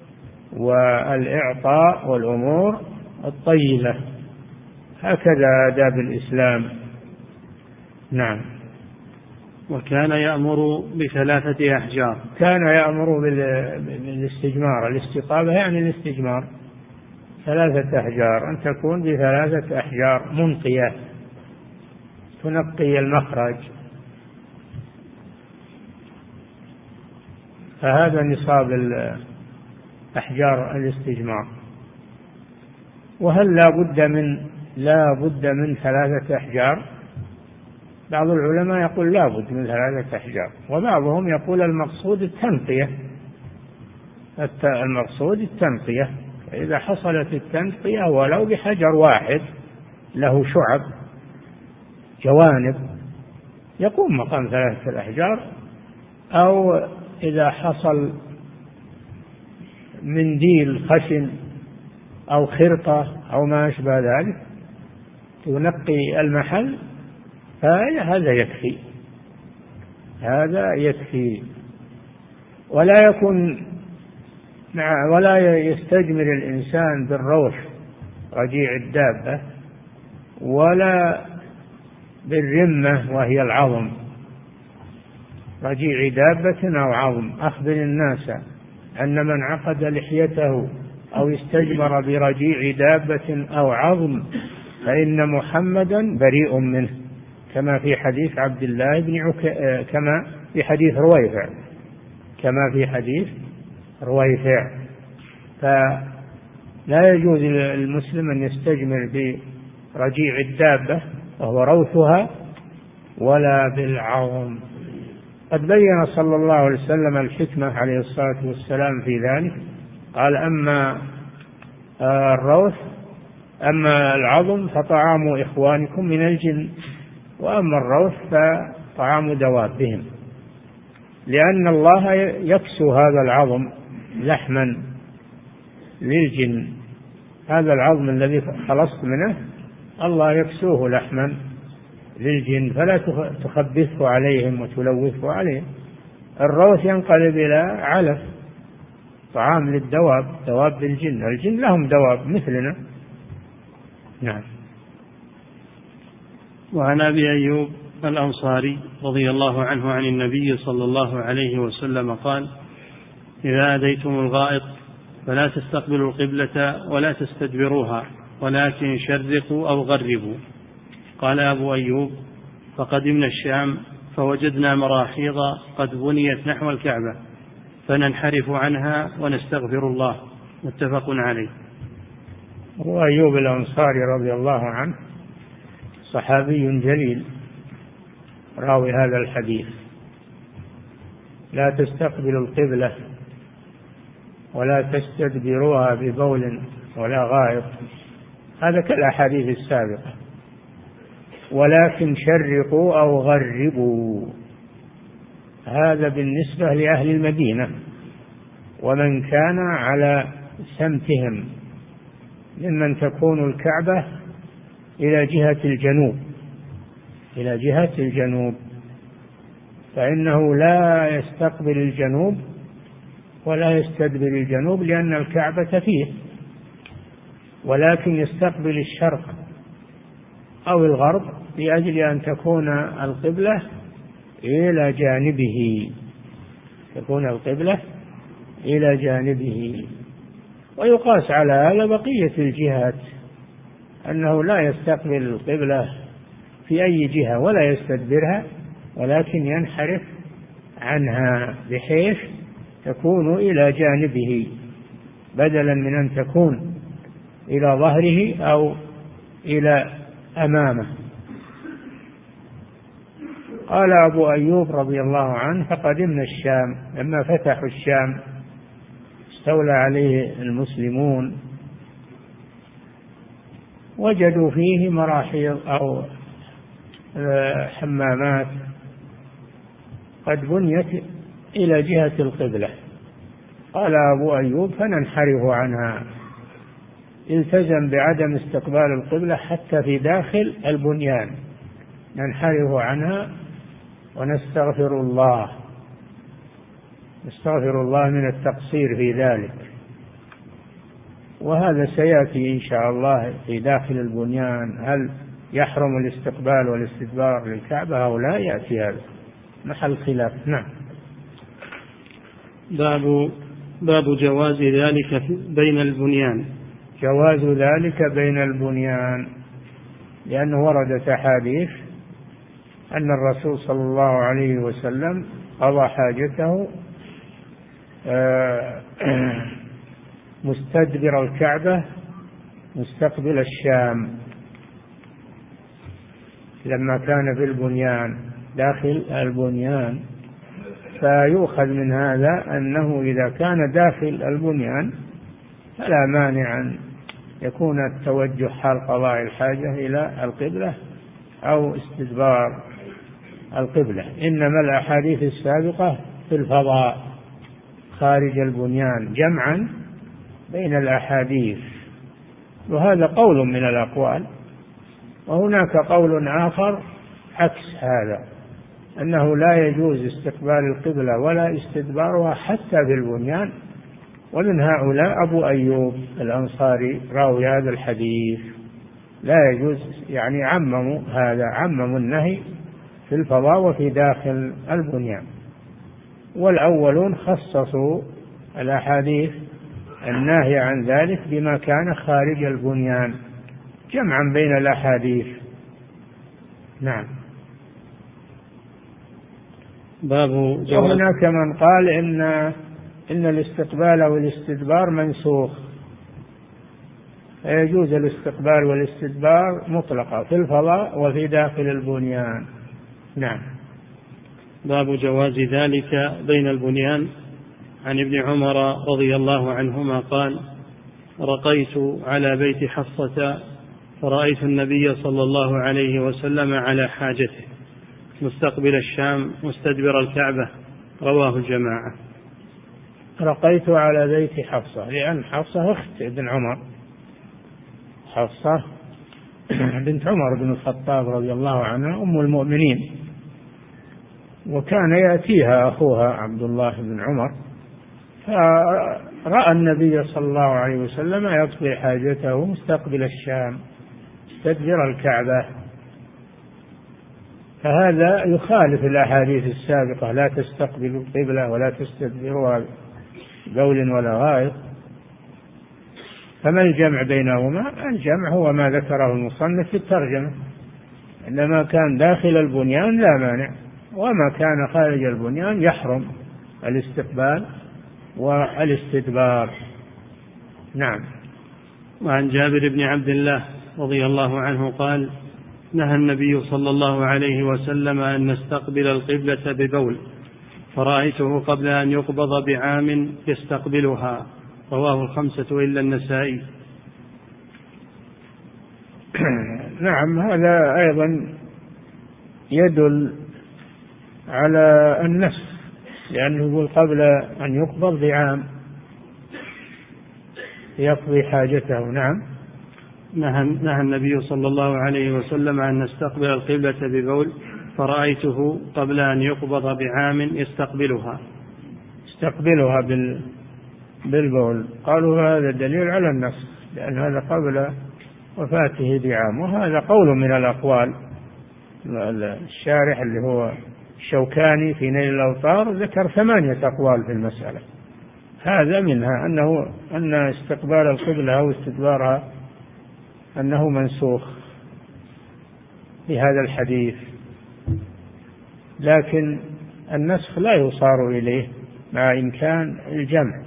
والإعطاء والأمور الطيبة. هكذا آداب الإسلام. نعم. وكان يأمر بثلاثة أحجار. كان يأمر بالاستجمار، الاستطابة يعني الاستجمار، 3 أحجار، أن تكون ب3 أحجار منقية تنقي المخرج. فهذا نصاب أحجار الاستجمار. وهل لا بد من 3 أحجار؟ بعض العلماء يقول لا بد من 3 أحجار، وبعضهم يقول المقصود التنقية. المقصود التنقية، فإذا حصلت التنقية ولو بحجر واحد له شعب جوانب يقوم مقام 3 أحجار، أو إذا حصل منديل خشن أو خرقة أو ما أشبه ذلك تنقي المحل، فهذا يكفي، هذا يكفي. ولا يستجمر الإنسان بالروث رجيع الدابة ولا بالرمة وهي العظم، رجيع دابة أو عظم. أخبر الناس أن من عقد لحيته أو استجمر برجيع دابة أو عظم فإن محمدا بريء منه، كما في حديث عبد الله كما في حديث رويفع. فلا يجوز للمسلم أن يستجمر برجيع الدابة وهو روثها ولا بالعظم. قد بين صلى الله عليه وسلم الحكمة عليه الصلاة والسلام في ذلك، قال أما الروث أما العظم فطعام إخوانكم من الجن، وأما الروث فطعام دوابهم، لأن الله يكسو هذا العظم لحما للجن. هذا العظم الذي خلصت منه الله يكسوه لحما للجن، فلا تخبثه عليهم وتلوثه عليهم. الروث ينقلب إلى علف، طعام للدواب، دواب الجن لهم دواب مثلنا. نعم. وعن أبي أيوب الأنصاري رضي الله عنه عن النبي صلى الله عليه وسلم قال: إذا أتيتم الغائط فلا تستقبلوا القبلة ولا تستدبروها، ولكن شرقوا أو غربوا. قال أبو أيوب: فقدمنا الشام فوجدنا مراحيض قد بنيت نحو الكعبة فننحرف عنها ونستغفر الله. متفق عليه. هو أيوب الأنصاري رضي الله عنه صحابي جليل راوي هذا الحديث: لا تستقبلوا القبلة ولا تستدبروها ببول ولا غائط، هذا كالأحاديث السابقة، ولكن شرقوا أو غربوا. هذا بالنسبة لأهل المدينة ومن كان على سمتهم ممن تكون الكعبة إلى جهة الجنوب، فإنه لا يستقبل الجنوب ولا يستدبر الجنوب لأن الكعبة فيه، ولكن يستقبل الشرق أو الغرب لأجل أن تكون القبلة إلى جانبه، تكون القبلة إلى جانبه. ويقاس على هذا بقية الجهات، أنه لا يستقبل القبلة في أي جهة ولا يستدبرها، ولكن ينحرف عنها بحيث تكون إلى جانبه بدلا من أن تكون إلى ظهره أو إلى أمامه. قال أبو أيوب رضي الله عنه: فقدمنا الشام، لما فتحوا الشام استولى عليه المسلمون وجدوا فيه مراحيض أو حمامات قد بنيت إلى جهة القبلة. قال أبو أيوب: فننحرف عنها، التزم بعدم استقبال القبلة حتى في داخل البنيان، ننحرف عنها ونستغفر الله، نستغفر الله من التقصير في ذلك. وهذا سيأتي إن شاء الله في داخل البنيان، هل يحرم الاستقبال والاستدبار للكعبة أو لا، يأتي هذا محل خلاف. نعم. باب جواز ذلك بين البنيان. جواز ذلك بين البنيان، لأنه وردت أحاديث أن الرسول صلى الله عليه وسلم قضى حاجته مستدبر الكعبة مستقبل الشام لما كان في البنيان داخل البنيان. فيؤخذ من هذا أنه إذا كان داخل البنيان فلا مانع أن يكون التوجه حال قضاء الحاجة إلى القبلة أو استدبار القبلة، إنما الأحاديث السابقة في الفضاء خارج البنيان، جمعا بين الأحاديث. وهذا قول من الأقوال. وهناك قول آخر عكس هذا، أنه لا يجوز استقبال القبلة ولا استدبارها حتى في البنيان، ومن هؤلاء أبو أيوب الأنصاري راوي هذا الحديث. لا يجوز، يعني عمموا هذا، عمموا النهي في الفضاء وفي داخل البنيان. والأولون خصصوا الأحاديث الناهي عن ذلك بما كان خارج البنيان، جمعا بين الأحاديث. نعم. وهناك من قال إن الاستقبال والاستدبار منسوخ، فيجوز الاستقبال والاستدبار مطلقا في الفضاء وفي داخل البنيان. نعم. باب جواز ذلك بين البنيان. عن ابن عمر رضي الله عنهما قال: رقيت على بيت حفصة فرأيت النبي صلى الله عليه وسلم على حاجته مستقبل الشام مستدبر الكعبة. رواه الجماعة. رقيت على بيت حفصة، لأن حفصة أخت ابن عمر، حفصة بنت عمر بن الخطاب رضي الله عنها أم المؤمنين، وكان يأتيها أخوها عبد الله بن عمر، فرأى النبي صلى الله عليه وسلم يقضي حاجته مستقبل الشام مستدبر الكعبة. فهذا يخالف الأحاديث السابقة: لا تستقبل القبلة ولا تستدبرها بقول ولا غائط. فما الجمع بينهما؟ الجمع هو ما ذكره المصنف في الترجمة، إنما كان داخل البنيان لا مانع، وما كان خارج البنيان يحرم الاستقبال والاستدبار. نعم. وعن جابر بن عبد الله رضي الله عنه قال: نهى النبي صلى الله عليه وسلم أن نستقبل القبلة ببول، فرأيته قبل أن يقبض بعام يستقبلها. رواه الخمسة إلا النسائي. نعم. هذا أيضا يدل على النسخ، لأنه يقول قبل أن يقبض بعام يقضي حاجته. نعم. نهى النبي صلى الله عليه وسلم أن نستقبل القبلة ببول، فرأيته قبل أن يقبض بعام يستقبلها بالبول. قالوا هذا دليل على النسخ، لأن هذا قبل وفاته بعام، وهذا قول من الأقوال. الشارح اللي هو الشوكاني في نيل الأوطار ذكر 8 أقوال في المسألة، هذا منها أن استقبال القبلة أو استدبارها أنه منسوخ في هذا الحديث، لكن النسخ لا يصار إليه مع إمكان الجمع،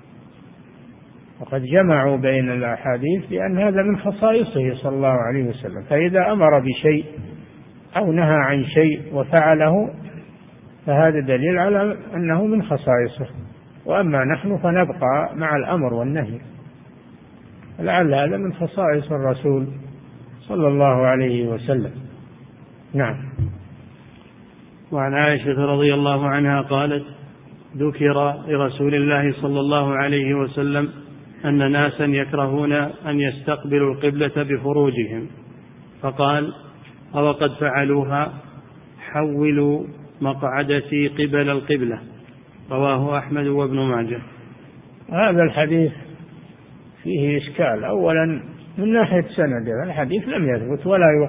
وقد جمعوا بين الأحاديث لأن هذا من خصائصه صلى الله عليه وسلم، فإذا أمر بشيء أو نهى عن شيء وفعله فهذا دليل على أنه من خصائصه، وأما نحن فنبقى مع الأمر والنهي، لعل هذا من خصائص الرسول صلى الله عليه وسلم. نعم. وعن عائشة رضي الله عنها قالت: ذكر لرسول الله صلى الله عليه وسلم أن ناسا يكرهون أن يستقبلوا القبلة بفروجهم، فقال: أو قد فعلوها؟ حولوا مقعدتي قبل القبلة. رواه أحمد وابن ماجه. هذا الحديث فيه إشكال. أولا من ناحية سنده الحديث لم يثبت،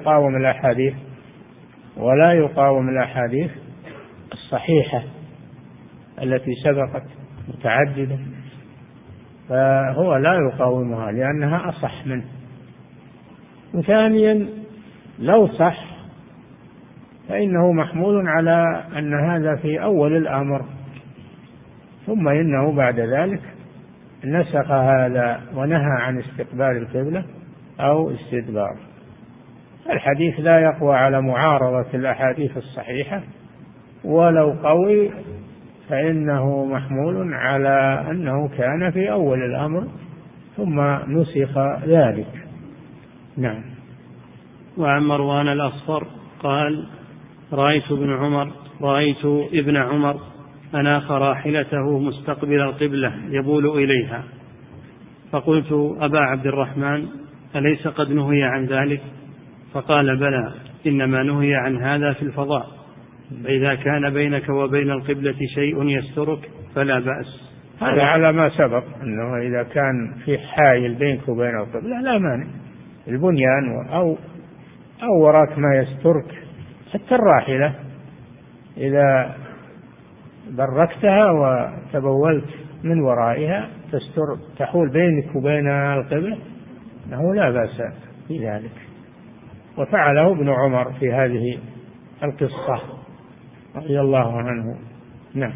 ولا يقاوم الأحاديث الصحيحة التي سبقت متعددة، فهو لا يقاومها لأنها أصح منه. وثانيا لو صح فإنه محمول على أن هذا في أول الأمر، ثم إنه بعد ذلك نسخ هذا ونهى عن استقبال القبلة أو استدبار. الحديث لا يقوى على معارضة الأحاديث الصحيحة، ولو قوي فإنه محمول على أنه كان في أول الأمر ثم نسخ ذلك. نعم. وعن مروان الأصفر قال: رأيت ابن عمر أناخ راحلته مستقبل القبلة يبول إليها، فقلت: أبا عبد الرحمن، أليس قد نهي عن ذلك؟ فقال: بلى، إنما نهي عن هذا في الفضاء، فإذا كان بينك وبين القبلة شيء يسترك فلا بأس. هذا على ما سبق، أنه إذا كان في حائل بينك وبين القبلة لا مانع، البنيان أو وراك ما يسترك، حتى الراحلة إذا بركتها وتبولت من ورائها تحول بينك وبين القبلة، أنه لا بأس في ذلك. وفعله ابن عمر في هذه القصة رضي الله عنه. نعم.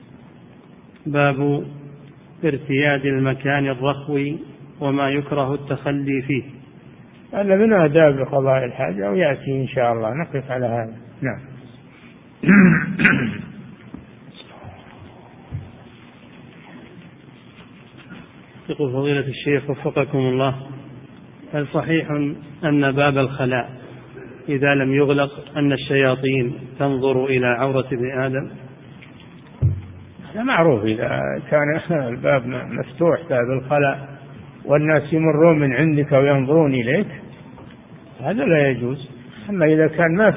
باب ارتياد المكان الرخوي وما يكره التخلي فيه. هذا من آداب قضاء الحاجة ويأتي إن شاء الله، نقف على هذا. نعم. يقول فضيلة الشيخ وفقكم الله: هل صحيح أن باب الخلاء إذا لم يغلق أن الشياطين تنظر إلى عورة ابن آدم؟ هذا معروف، إذا كان الباب مفتوح، باب الخلاء، والناس يمرون من عندك وينظرون إليك، هذا لا يجوز. أما إذا كان ما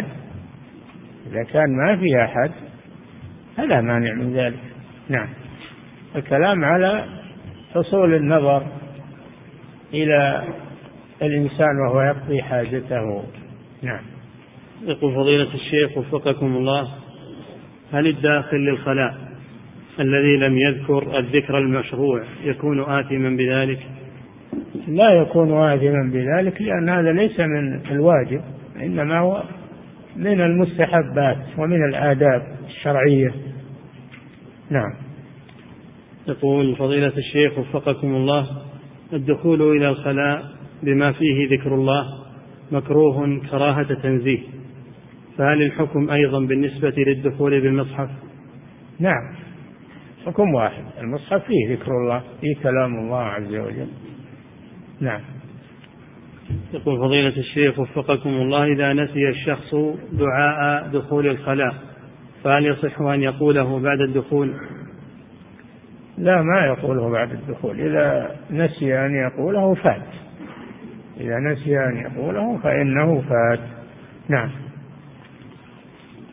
فيها أحد فلا مانع من ذلك. نعم. الكلام على حصول النظر إلى الإنسان وهو يقضي حاجته. نعم. يقول فضيلة الشيخ وفقكم الله: هل الداخل للخلاء الذي لم يذكر الذكر المشروع يكون آثما بذلك؟ لا يكون آثما بذلك، لأن هذا ليس من الواجب، إنما هو من المستحبات ومن الآداب الشرعية. نعم. يقول فضيلة الشيخ وفقكم الله: الدخول إلى الخلاء بما فيه ذكر الله مكروه كراهة تنزيه، فهل الحكم أيضا بالنسبة للدخول بالمصحف؟ نعم، حكم واحد، المصحف فيه ذكر الله، فيه كلام الله عز وجل. نعم. يقول فضيلة الشيخ وفقكم الله: إذا نسي الشخص دعاء دخول الخلاء فهل يصح أن يقوله بعد الدخول؟ لا، ما يقوله بعد الدخول. إذا نسي أن يقوله فات، إذا نسي أن يقوله فإنه فات. نعم.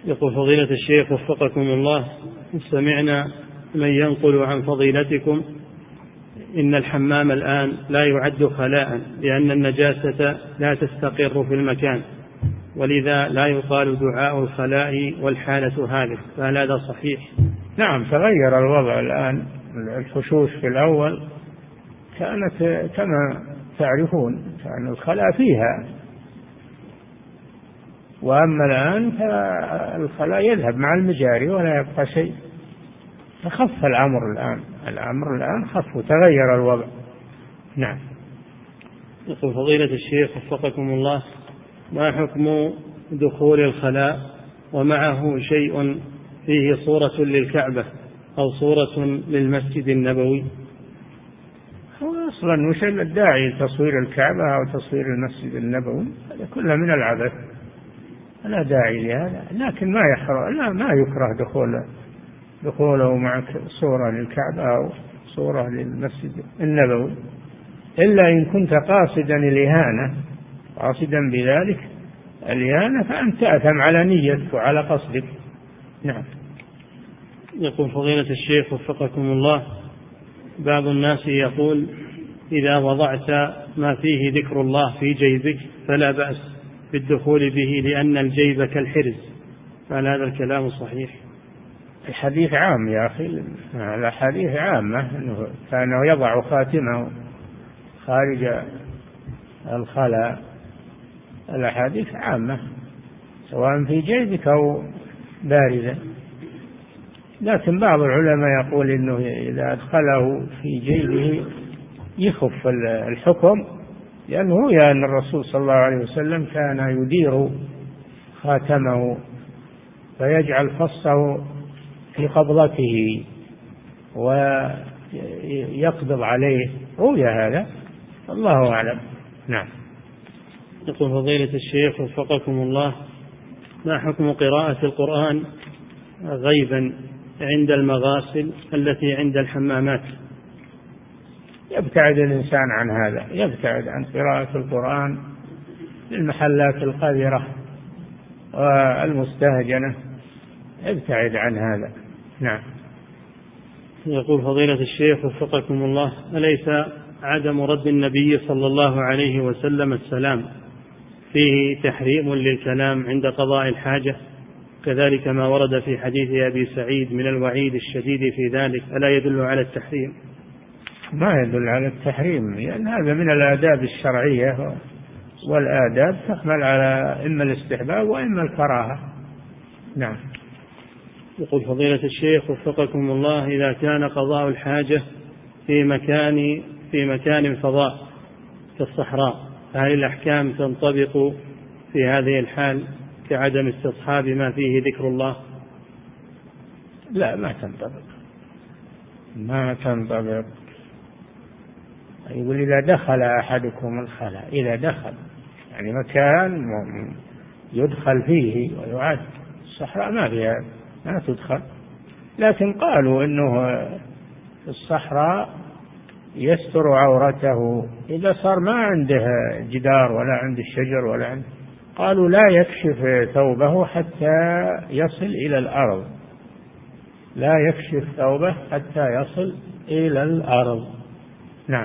يقول فضيلة الشيخ وفقكم الله، سمعنا من ينقل عن فضيلتكم إن الحمام الآن لا يعد خلاء لأن النجاسة لا تستقر في المكان، ولذا لا يقال دعاء الخلاء والحالة هذه، فهل هذا صحيح؟ نعم، تغير الوضع الآن. الحشوش في الأول كانت كما تعرفون، كان الخلاء فيها، وأما الآن فالخلاء يذهب مع المجاري ولا يبقى شيء، فخف الأمر الآن خف وتغير الوضع. نعم. يقول فضيلة الشيخ وفقكم الله، ما حكم دخول الخلاء ومعه شيء فيه صورة للكعبة أو صورة للمسجد النبوي؟ هو أصلا وش الداعي لتصوير الكعبة أو تصوير المسجد النبوي؟ هذا كله من العبث، لا داعي لهذا. لكن ما يكره دخوله مع صورة للكعبة أو صورة للمسجد النبوي، إلا إن كنت قاصدا الإهانة، قاصدا بذلك الإهانة، فأنت تأثم على نيتك وعلى قصدك. نعم. يقول فضيلة الشيخ وفقكم الله، بعض الناس يقول إذا وضعت ما فيه ذكر الله في جيبك فلا بأس بالدخول به لأن الجيب كالحرز، فهل هذا الكلام صحيح؟ الحديث عام يا أخي، الحديث عامة، أنه كان يضع خاتمه خارج الخلاء. الأحاديث عامة سواء في جيبك أو باردة، لكن بعض العلماء يقول إنه إذا أدخله في جيبه يخف الحكم، لأنه أن الرسول صلى الله عليه وسلم كان يدير خاتمه فيجعل فصه في قبضته ويقبض عليه، روي هذا، الله أعلم. نعم. يقول فضيلة الشيخ وفقكم الله، ما حكم قراءة القرآن غيبا عند المغاسل التي عند الحمامات؟ يبتعد الإنسان عن هذا، يبتعد عن قراءة القرآن في المحلات القذرة والمستهجنة، يبتعد عن هذا. نعم. يقول فضيلة الشيخ وفقكم الله، أليس عدم رد النبي صلى الله عليه وسلم السلام فيه تحريم للكلام عند قضاء الحاجة، كذلك ما ورد في حديث أبي سعيد من الوعيد الشديد في ذلك، ألا يدل على التحريم؟ ما يدل على التحريم، لأن هذا من الآداب الشرعية، والآداب تحمل على إما الاستحباب وإما الكراهة. نعم. يقول فضيلة الشيخ وفقكم الله، إذا كان قضاء الحاجة في مكان فضاء كالصحراء، فهل الأحكام تنطبق في هذه الحال كعدم استصحاب ما فيه ذكر الله؟ لا، ما تنطبق. يقول إذا دخل أحدكم الخلاء، إذا دخل يعني مكان يدخل فيه ويعد، الصحراء ما فيها، ما تدخل. لكن قالوا إنه في الصحراء يستر عورته إذا صار ما عنده جدار ولا عنده شجر ولا عنده، قالوا لا يكشف ثوبه حتى يصل إلى الأرض، لا يكشف ثوبه حتى يصل إلى الأرض. نعم.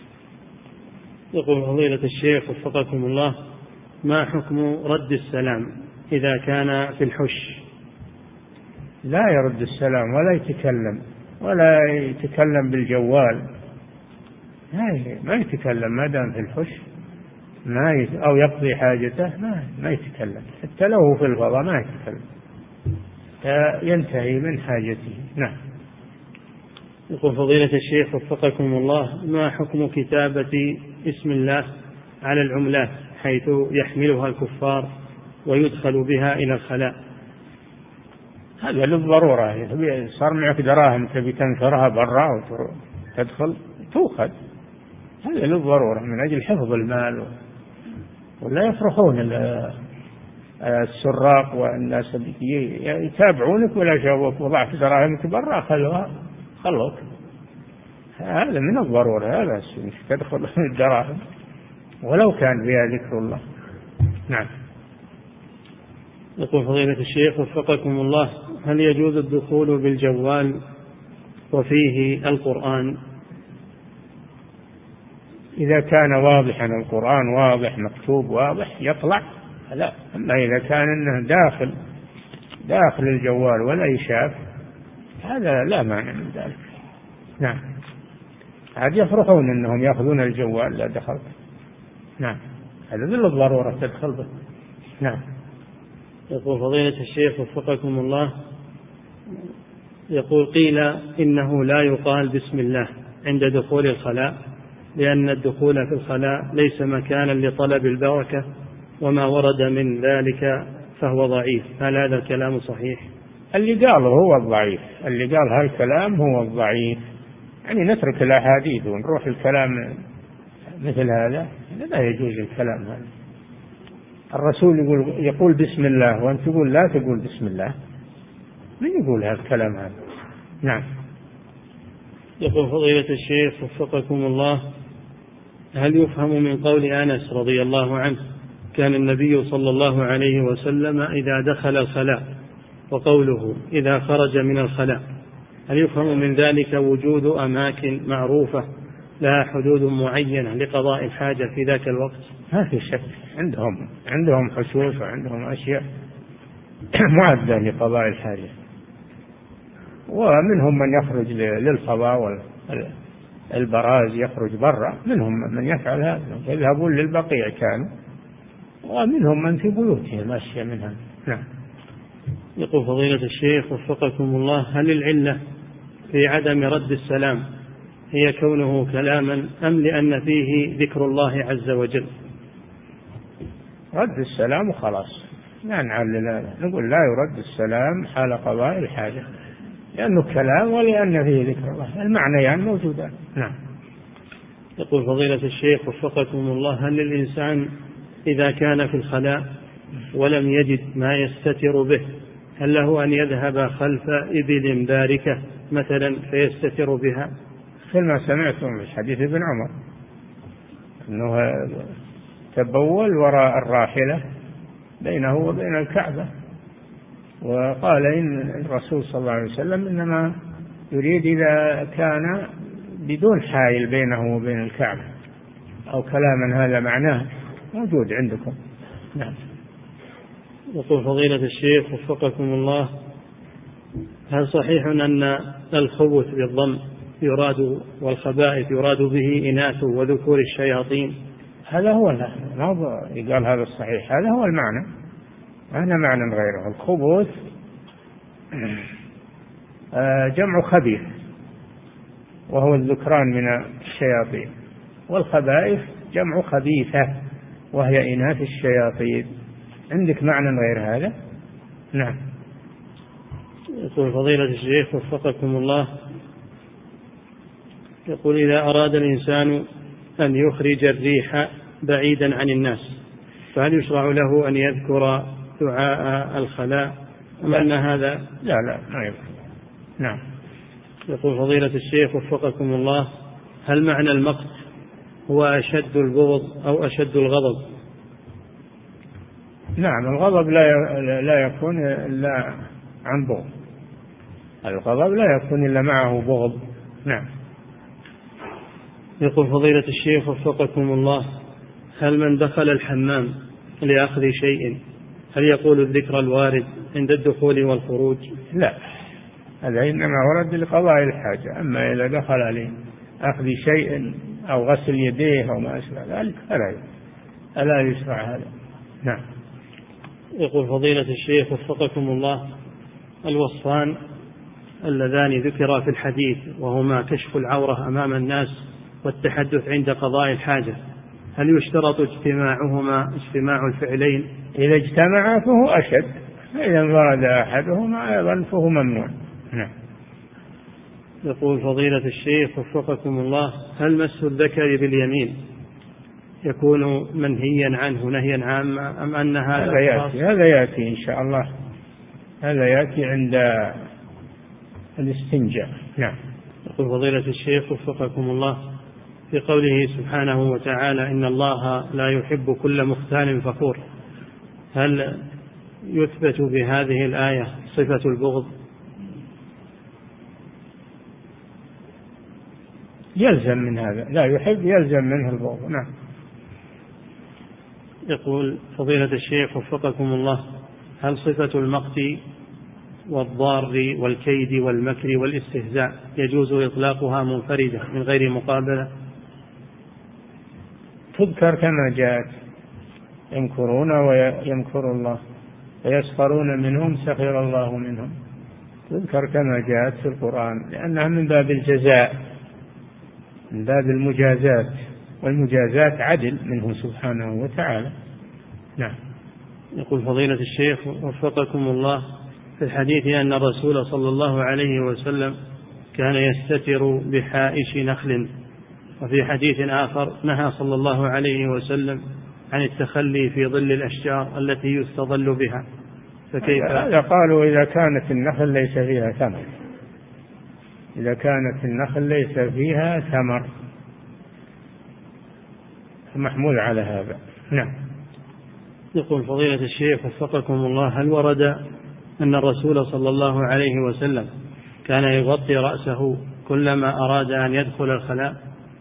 يقول فضيلة الشيخ وفقكم الله، ما حكم رد السلام إذا كان في الحش؟ لا يرد السلام ولا يتكلم بالجوال، ما يتكلم ما دام في الحش، أو يقضي حاجته، ما يتكلم، حتى لو في الفضاء ما يتكلم، ينتهي من حاجته. نعم. يقول فضيلة الشيخ وفقكم الله، ما حكم كتابة اسم الله على العملات حيث يحملها الكفار ويدخل بها إلى الخلاء؟ هذا للضرورة، صار معك دراهم تبي تنثرها برا وتدخل تؤخذ، هذا للضرورة من أجل حفظ المال، ولا يفرحون السراق والناس يتابعونك ولا شافوك وضعت دراهمك برا خلوك، هذا من الضرورة، هذا مش تدخل الدراهم ولو كان فيها ذكر الله. نعم. يقول فضيلة الشيخ وفقكم الله: هل يجوز الدخول بالجوال وفيه القرآن؟ إذا كان واضحا القرآن واضح مكتوب واضح يطلع لا، أما إذا كان أنه داخل الجوال ولا يشاف هذا لا مانع من ذلك. نعم، عاد يفرحون أنهم يأخذون الجوال لا دخلت. نعم، هذا بالضرورة تدخل به. نعم. يقول فضيلة الشيخ وفقكم الله: يقول قيل إنه لا يقال بسم الله عند دخول الخلاء لأن الدخول في الخلاء ليس مكانا لطلب البركة، وما ورد من ذلك فهو ضعيف، هل هذا الكلام صحيح؟ اللي قال هو الضعيف، اللي قال هالكلام هو الضعيف، يعني نترك الأحاديث ونروح الكلام مثل هذا، لا يجوز الكلام هذا. الرسول يقول بسم الله وأنت تقول لا تقول بسم الله، من يقول هذا الكلام هذا؟ نعم. يقول فضيلة الشيخ وفقكم الله: هل يفهم من قول أنس رضي الله عنه كان النبي صلى الله عليه وسلم إذا دخل الخلاء، وقوله إذا خرج من الخلاء، هل يفهم من ذلك وجود أماكن معروفة لها حدود معينة لقضاء الحاجة في ذاك الوقت؟ ما في شك، عندهم حشوش وعندهم أشياء معدة لقضاء الحاجة، ومنهم من يخرج للفضاء والبراز يخرج برا، منهم من يفعل هذا يذهبون للبقيع كانوا، ومنهم من في بيوتهم أشياء منها. نعم. يقول فضيلة الشيخ وفقكم الله: هل العلة في عدم رد السلام هي كونه كلاما أم لأن فيه ذكر الله عز وجل؟ رد السلام وخلاص، لا نعلل، نقول لا يرد السلام حال قضاء الحاجة لأنه كلام ولأن فيه ذكر الله، المعنى يعني موجودان. نعم. يقول فضيلة الشيخ وفقكم الله: هل الإنسان إذا كان في الخلاء ولم يجد ما يستتر به هل له أن يذهب خلف إبل باركة مثلا فيستتر بها؟ كما سمعتم في حديث ابن عمر أنه تبول وراء الراحلة بينه وبين الكعبة، وقال إن الرسول صلى الله عليه وسلم إنما يريد إذا كان بدون حائل بينه وبين الكعبة أو كلاما هذا معناه موجود عندكم. نعم. يقول فضيلة الشيخ وفقكم الله: هل صحيح أن الخبث بالضم يراد والخبائث يراد به إناث وذكور الشياطين؟ هذا هو قال هذا الصحيح، هذا هو المعنى، هذا معنى غيره. الخبث جمع خبيث وهو الذكران من الشياطين، والخبائث جمع خبيثة وهي إناث الشياطين. عندك معنى غير هذا؟ نعم. يقول فضيلة الشيخ وفقكم الله: يقول إذا أراد الإنسان أن يخرج الريح بعيدا عن الناس فهل يشرع له أن يذكر دعاء الخلاء أم أن هذا لا ما يذكر؟ نعم. يقول فضيلة الشيخ وفقكم الله: هل معنى المقت هو أشد البغض أو أشد الغضب؟ نعم، الغضب لا يكون إلا عن بغض، الغضب لا يكون إلا معه بغض. نعم. يقول فضيلة الشيخ وفقكم الله: هل من دخل الحمام لأخذ شيء هل يقول الذكر الوارد عند الدخول والخروج؟ لا، هذا إنما ورد لقضاء الحاجة، أما إذا دخل لأخذ شيء أو غسل يديه أو ما أشبه ذلك فلا يشرع هذا. نعم. يقول فضيلة الشيخ وفقكم الله: الوصفان اللذان ذكرا في الحديث وهما كشف العورة أمام الناس والتحدث عند قضاء الحاجة، هل يشترط اجتماع الفعلين؟ إذا اجتمع فهو أشد، فإذا انفرد أحدهما أيضا فهو ممنوع. نعم. يقول فضيلة الشيخ وفقكم الله: هل مس الذكر باليمين يكون منهيا عنه نهيا عاما أم أن هذا يأتي إن شاء الله، هذا يأتي عند الاستنجاء. نعم. يقول فضيلة الشيخ وفقكم الله: في قوله سبحانه وتعالى إن الله لا يحب كل مختال فخور، هل يثبت بهذه الآية صفة البغض؟ يلزم من هذا، لا يحب يلزم منه البغض. نعم. يقول فضيلة الشيخ وفقكم الله: هل صفة المقت والضار والكيد والمكر والاستهزاء يجوز إطلاقها منفردة من غير مقابلة؟ تذكر كما جاءت: يمكرون ويمكر الله ويسخرون منهم سخر الله منهم. تذكر كما جاءت في القرآن، لأنها من باب الجزاء، من باب المجازات، والمجازات عدل منه سبحانه وتعالى. نعم. يقول فضيلة الشيخ وفقكم الله: في الحديث أن الرسول صلى الله عليه وسلم كان يستتر بحائش نخل، وفي حديث آخر نهى صلى الله عليه وسلم عن التخلي في ظل الأشجار التي يستظل بها، فكيف؟ هذا قالوا إذا كانت النخل ليس فيها ثمر، إذا كانت النخل ليس فيها ثمر محمول على هذا. نعم. يقول فضيلة الشيخ وفقكم الله: هل ورد أن الرسول صلى الله عليه وسلم كان يغطي رأسه كلما أراد أن يدخل الخلاء؟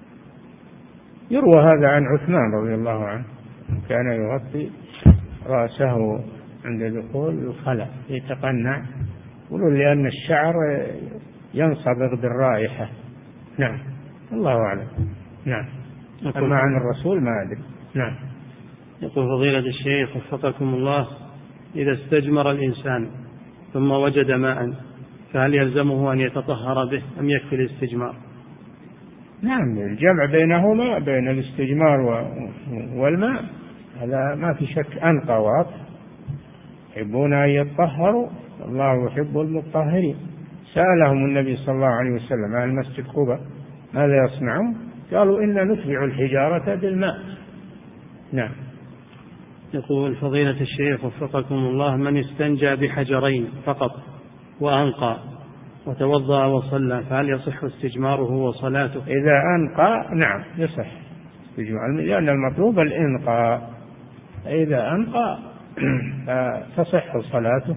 يروى هذا عن عثمان رضي الله عنه، كان يغطي رأسه عند دخول الخلاء يتقنع، يقولون لأن الشعر ينصبغ بالرائحة. نعم. الله أعلم. نعم. أما عن الرسول ما أدري. نعم. يقول فضيلة الشيخ وفقكم الله: إذا استجمر الإنسان ثم وجد ماء فهل يلزمه أن يتطهر به أم يكفي الاستجمار؟ نعم، الجمع بينهما، بين الاستجمار والماء، هذا ما في شك أنقى وأطهر. يحبون أن يطهروا، الله يحب المطهرين. سألهم النبي صلى الله عليه وسلم عن المسجد قباء ماذا يصنعون؟ قالوا إنا نتبع الحجارة بالماء. نعم. يقول فضيلة الشيخ وفقكم الله: من استنجى بحجرين فقط وأنقى وتوضأ وصلى فهل يصح استجماره وصلاته؟ إذا أنقى نعم يصح استجمار، لأن المطلوب الإنقاء. إذا أنقى تصح صلاته،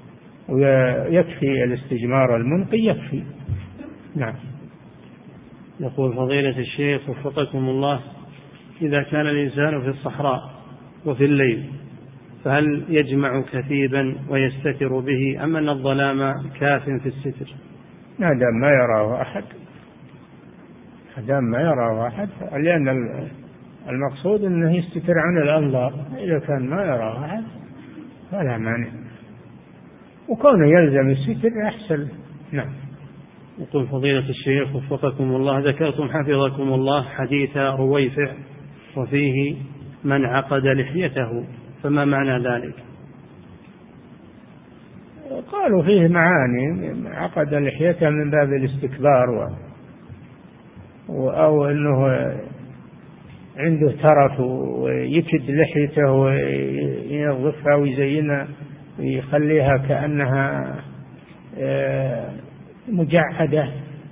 ويكفي الاستجمار المنقي يكفي. نعم. يقول فضيلة الشيخ وفقكم الله: إذا كان الإنسان في الصحراء وفي الليل فهل يجمع كثيبا ويستتر به أم أن الظلام كاف في الستر؟ ما دام ما يراه أحد، لأن المقصود أنه يستتر عن الأنظار. إذا كان ما يراه أحد فلا مانع، وكونه يلزم الستر أحسن. نعم. يقول فضيلة الشيخ وفقكم الله: ذكرتم حفظكم الله حديث رويفع وفيه من عقد لحيته، فما معنى ذلك؟ قالوا فيه معاني، عقد لحيته من باب الاستكبار أو أنه عنده ترف ويكد لحيته وينظفها ويزينها ويخليها كأنها مجعدة،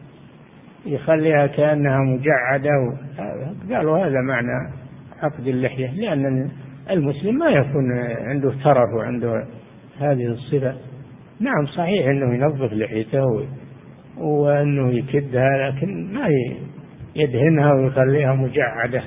قالوا هذا معنى عقد اللحية، لأن المسلم ما يكون عنده ترف وعنده هذه الصفة. نعم صحيح أنه ينظف لحيته وأنه يكدها، لكن ما يدهنها ويخليها مجعدة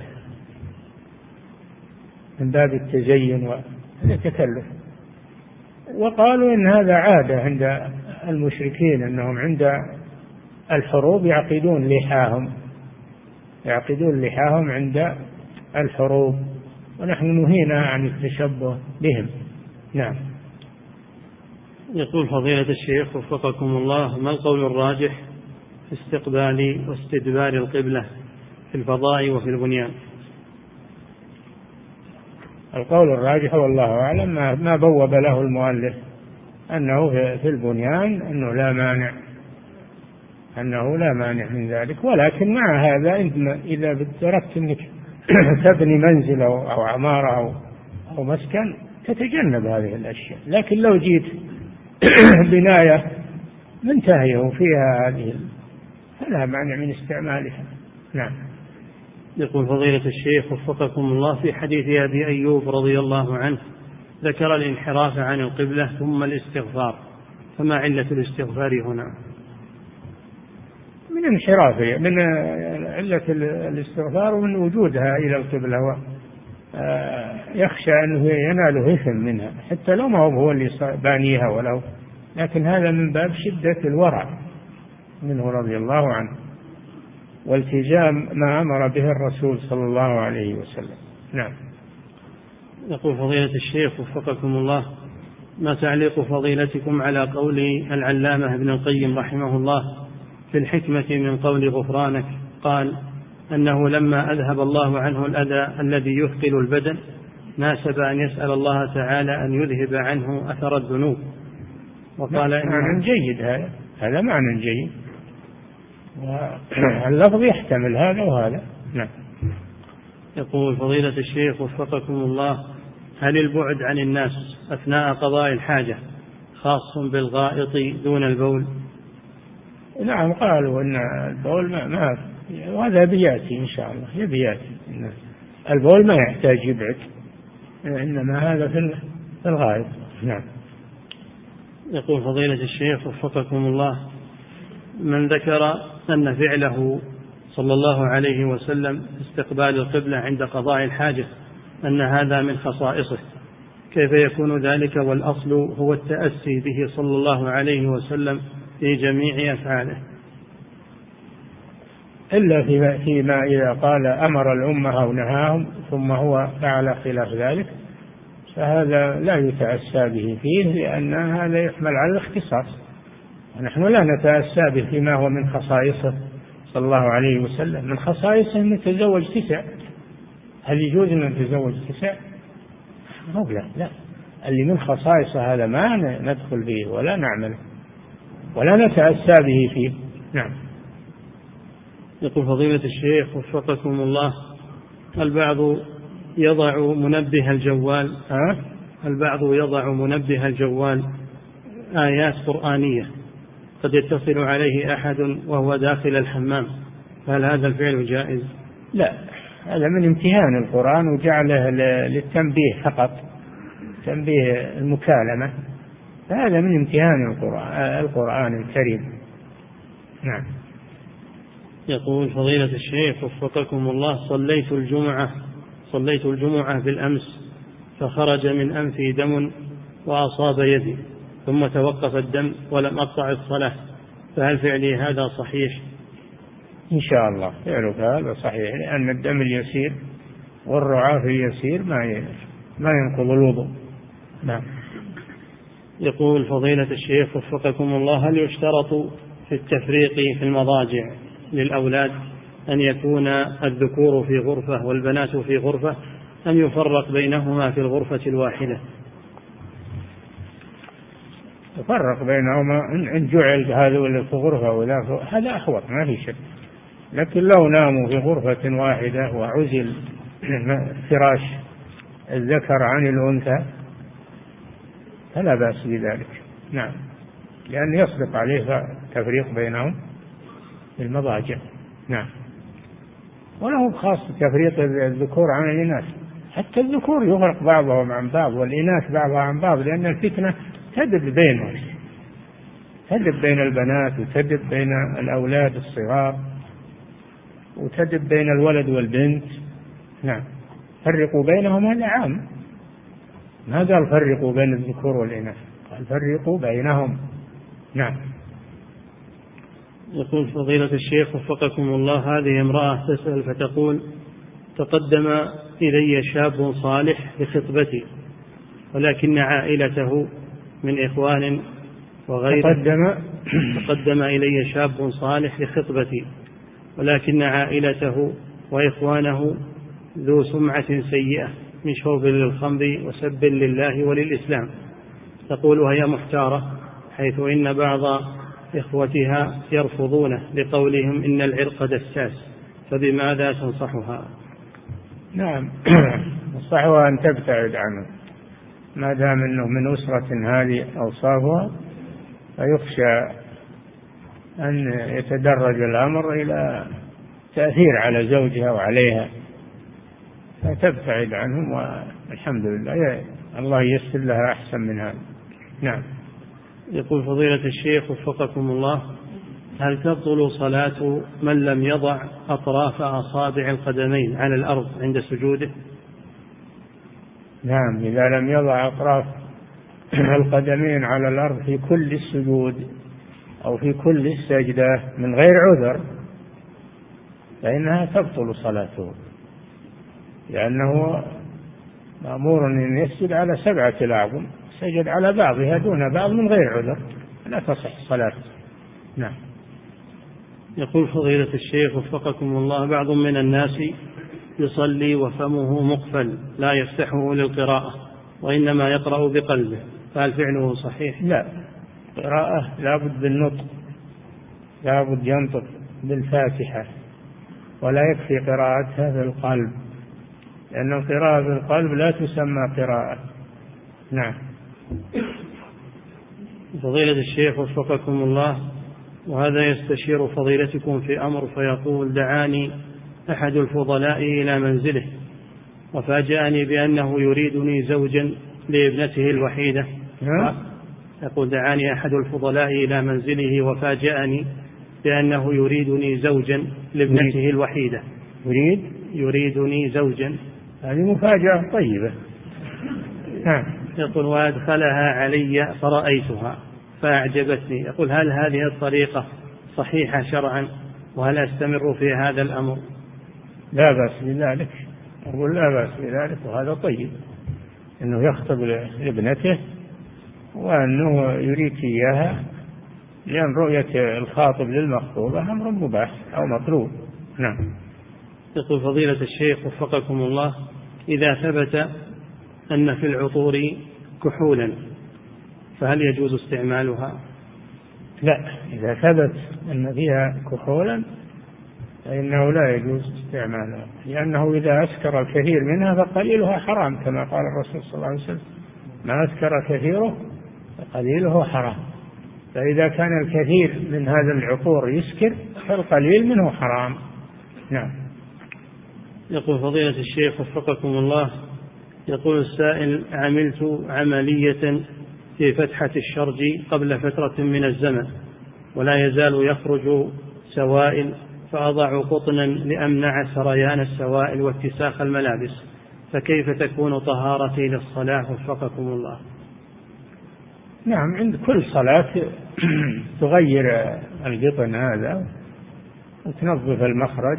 من باب التزين والتكلف. وقالوا إن هذا عادة عند المشركين، أنهم عند الحروب يعقدون لحاهم عند الحروب، ونحن نهينا عن التشبه بهم. نعم. يقول فضيلة الشيخ وفقكم الله: ما القول الراجح في استقبال واستدبار القبلة في الفضاء وفي البنيان؟ القول الراجح والله أعلم ما بوب له المؤلف، أنه في البنيان أنه لا مانع من ذلك، ولكن مع هذا إذا أردت أنك تبني منزل أو عمارة أو مسكن تتجنب هذه الأشياء، لكن لو جيت بناية منتهية وفيها هذه فلا مانع من استعمالها. نعم. يقول فضيلة الشيخ وفقكم الله: في حديث أبي أيوب رضي الله عنه ذكر الانحراف عن القبلة ثم الاستغفار، فما علة الاستغفار هنا؟ من انحرافه، من علة الاستغفار ومن وجودها إلى القبلة، يخشى أنه يناله إثم منها حتى لو ما هو اللي بانيها ولو، لكن هذا من باب شدة الورع منه رضي الله عنه والتزام ما أمر به الرسول صلى الله عليه وسلم. نعم. يقول فضيلة الشيخ وفقكم الله: ما تعليق فضيلتكم على قول العلامة ابن القيم رحمه الله في الحكمة من قول غفرانك، قال أنه لما أذهب الله عنه الأذى الذي يثقل البدن ناسب أن يسأل الله تعالى أن يذهب عنه أثر الذنوب، وقال معنى جيد، هذا معنى جيد، واللفظ يحتمل هذا وهذا. نعم. يقول فضيلة الشيخ وفقكم الله: هل البعد عن الناس أثناء قضاء الحاجة خاص بالغائط دون البول؟ نعم، قالوا أن البول ما وهذا بياتي إن شاء الله، يبياتي البول ما يحتاج يبعد، إنما هذا في الغائط. نعم. يقول فضيلة الشيخ وفقكم الله: من ذكر أن فعله صلى الله عليه وسلم استقبال القبلة عند قضاء الحاجة أن هذا من خصائصه، كيف يكون ذلك والأصل هو التأسي به صلى الله عليه وسلم في جميع أفعاله؟ إلا فيما إذا قال أمر الأمة أو نهاهم ثم هو فعل خلاف ذلك، فهذا لا يتأسى به فيه، لأن هذا يحمل على الاختصاص، ونحن لا نتأسى به فيما هو من خصائصه صلى الله عليه وسلم. من خصائصه أن يتزوج 9. هل يجوز أن نتزوج 9؟ لا، اللي من خصائصه هذا ما ندخل به ولا نعمل ولا نتأسى به فيه. نعم. يقول فضيلة الشيخ وفقكم الله: البعض يضع منبه الجوال آيات قرآنية قد يتصل عليه أحد وهو داخل الحمام، فهل هذا الفعل جائز؟ لا، هذا من امتهان القرآن وجعله للتنبيه فقط، تنبيه المكالمة، فهذا من امتهان القرآن الكريم. نعم. يقول فضيلة الشيخ وفقكم الله: صليت الجمعة بالأمس فخرج من أنفي دم وأصاب يدي ثم توقف الدم ولم أقطع الصلاة، فهل فعلي هذا صحيح؟ إن شاء الله فعلك هذا صحيح، لأن الدم اليسير والرعاف اليسير ما ينقض الوضوء. نعم. يقول فضيلة الشيخ وفقكم الله: هل يشترط في التفريق في المضاجع للأولاد أن يكون الذكور في غرفة والبنات في غرفة، أم يفرق بينهما في الغرفة الواحدة؟ يفرق بينهما إن جعل هذا في غرفة ولا هذا أحوط، ما في شك، لكن لو ناموا في غرفة واحدة وعزل فراش الذكر عن الأنثى فلا بأس بذلك. نعم، لأن يصدق عليه تفريق بينهم في المضاجع. نعم. وله خاص تفريق الذكور عن الإناث، حتى الذكور يفرق بعضهم عن بعض والإناث بعضها عن بعض، لأن الفتنة تدب بينهم، تدب بين البنات وتدب بين الأولاد الصغار وتدب بين الولد والبنت. نعم. فرقوا بينهم، هذا عام، ما قال فرقوا بين الذكور والإناث، قال فرقوا بينهم. نعم. يقول فضيلة الشيخ وفقكم الله: هذه امرأة تسأل فتقول: تقدم إلي شاب صالح لخطبتي، ولكن عائلته من إخوان وغيره. تقدم إلي شاب صالح لخطبتي، ولكن عائلته وإخوانه ذو سمعة سيئة من شرب للخمر وسب لله وللإسلام. تقول وهي محتارة، حيث إن بعض إخوتها يرفضونه لقولهم إن العرق دساس، فبماذا تنصحها؟ نعم، نصحها أن تبتعد عنه، ما دام أنه من أسرة هذه أوصافها، فيخشى أن يتدرج الأمر إلى تأثير على زوجها وعليها، فتبتعد عنهم، والحمد لله الله ييسر لها أحسن من هذا. نعم. يقول فضيلة الشيخ وفقكم الله: هل تبطل صلاة من لم يضع أطراف أصابع القدمين على الأرض عند سجوده؟ نعم، إذا لم يضع أطراف القدمين على الأرض في كل السجود أو في كل السجدة من غير عذر فإنها تبطل صلاته، لأنه مأمور أن يسجد على 7 الأعظم، سجد على بعضها دون بعض من غير عذر لا تصح صلاته. نعم. يقول فضيلة الشيخ وفقكم الله: بعض من الناس يصلي وفمه مقفل لا يفتحه للقراءة وإنما يقرأ بقلبه، فهل فعله صحيح؟ لا، قراءة لابد بالنطق، لابد ينطق بالفاتحة، ولا يكفي قراءتها بالقلب، لأن القراءة بالقلب لا تسمى قراءة. نعم. فضيلة الشيخ وفقكم الله، وهذا يستشير فضيلتكم في أمر فيقول: دعاني أحد الفضلاء إلى منزله وفاجأني بأنه يريدني زوجا لابنته الوحيدة. يقول: دعاني أحد الفضلاء إلى منزله وفاجأني بأنه يريدني زوجا لابنته الوحيدة. يريدني زوجا، هذه مفاجأة طيبة. نعم. يقول: وأدخلها علي فرأيتها فأعجبتني. يقول: هل هذه الطريقة صحيحة شرعا؟ وهل أستمر في هذا الأمر؟ لا بأس بذلك، أقول لا بأس بذلك، وهذا طيب أنه يخطب لابنته وأنه يريد إياها، لأن رؤية الخاطب للمخطوبة أمر مباح أو مطلوب. نعم. يقول فضيلة الشيخ وفقكم الله: إذا ثبت أن في العطور كحولا فهل يجوز استعمالها؟ لا، إذا ثبت أن فيها كحولا فإنه لا يجوز استعمالها، لأنه إذا أسكر الكثير منها فقليلها حرام، كما قال الرسول صلى الله عليه وسلم: ما أسكر كثيره فقليله حرام. فإذا كان الكثير من هذا العطور يسكر فالقليل منه حرام. نعم. يقول فضيلة الشيخ وفقكم الله: يقول السائل: عملت عملية في فتحة الشرج قبل فترة من الزمن ولا يزال يخرج سوائل، فأضع قطنا لأمنع سريان السوائل واتساخ الملابس، فكيف تكون طهارتي للصلاة وفقكم الله؟ نعم، عند كل صلاة تغير القطن هذا وتنظف المخرج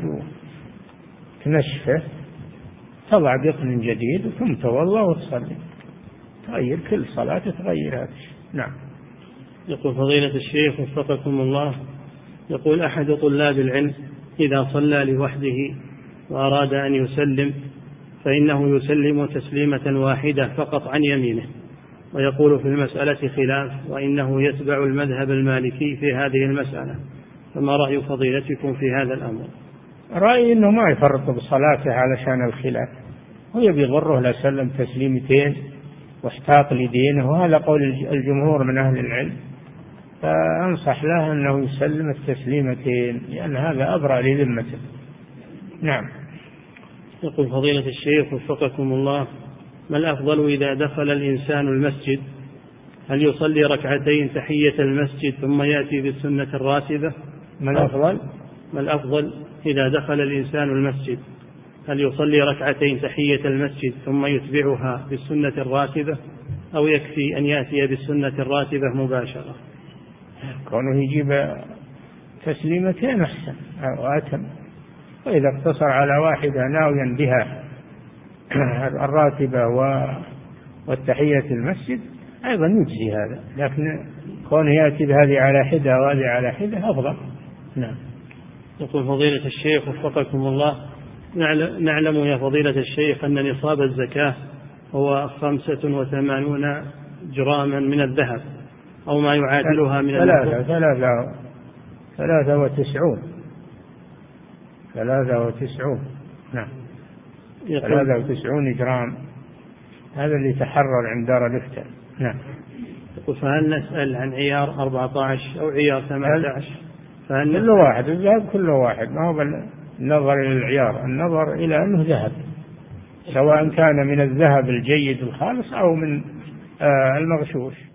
وتنشفه، تضع قطن جديد ثم تولى وتصلي، تغير كل صلاة تغير هذا. نعم. يقول فضيلة الشيخ وفقكم الله: يقول أحد طلاب العلم: إذا صلى لوحده وأراد أن يسلم فإنه يسلم تسليمة واحدة فقط عن يمينه، ويقول في المسألة خلاف، وإنه يتبع المذهب المالكي في هذه المسألة، فما رأي فضيلتكم في هذا الأمر؟ رأيي أنه ما يفرط بصلاته علشان الخلاف، هو بيضره لسلم تسليمتين واحتاط لدينه، وهذا قول الجمهور من أهل العلم، فأنصح له أنه يسلم التسليمتين لأن هذا أبرأ لذمته. نعم. يقول فضيلة الشيخ وفقكم الله: ما الأفضل إذا دخل الإنسان المسجد؟ هل يصلي ركعتين تحية المسجد ثم يأتي بالسنة الراتبة؟ ما الأفضل إذا دخل الإنسان المسجد؟ هل يصلي ركعتين تحية المسجد ثم يتبعها بالسنة الراتبة، أو يكفي أن يأتي بالسنة الراتبة مباشرة؟ كونه يجيب تسليمتين أحسن وأتم، وإذا اقتصر على واحدة ناويا بها الراتبة والتحية المسجد أيضا يجزي هذا، لكن كونه يأتي بهذه على حدة وهذه على حدة أفضل. نعم. يقول فضيلة الشيخ وفقكم الله: نعلم يا فضيلة الشيخ أن نصاب الزكاة هو 85 جراما من الذهب أو ما يعادلها من 93. نعم. 93 جرام، هذا اللي تحرر عند دار الإفتاء. نعم. يقول: فهل نسأل عن عيار 14 أو عيار 18؟ كل واحد الذهب كل واحد، ما هو النظر إلى العيار، النظر إلى أنه ذهب، سواء كان من الذهب الجيد الخالص أو من المغشوش.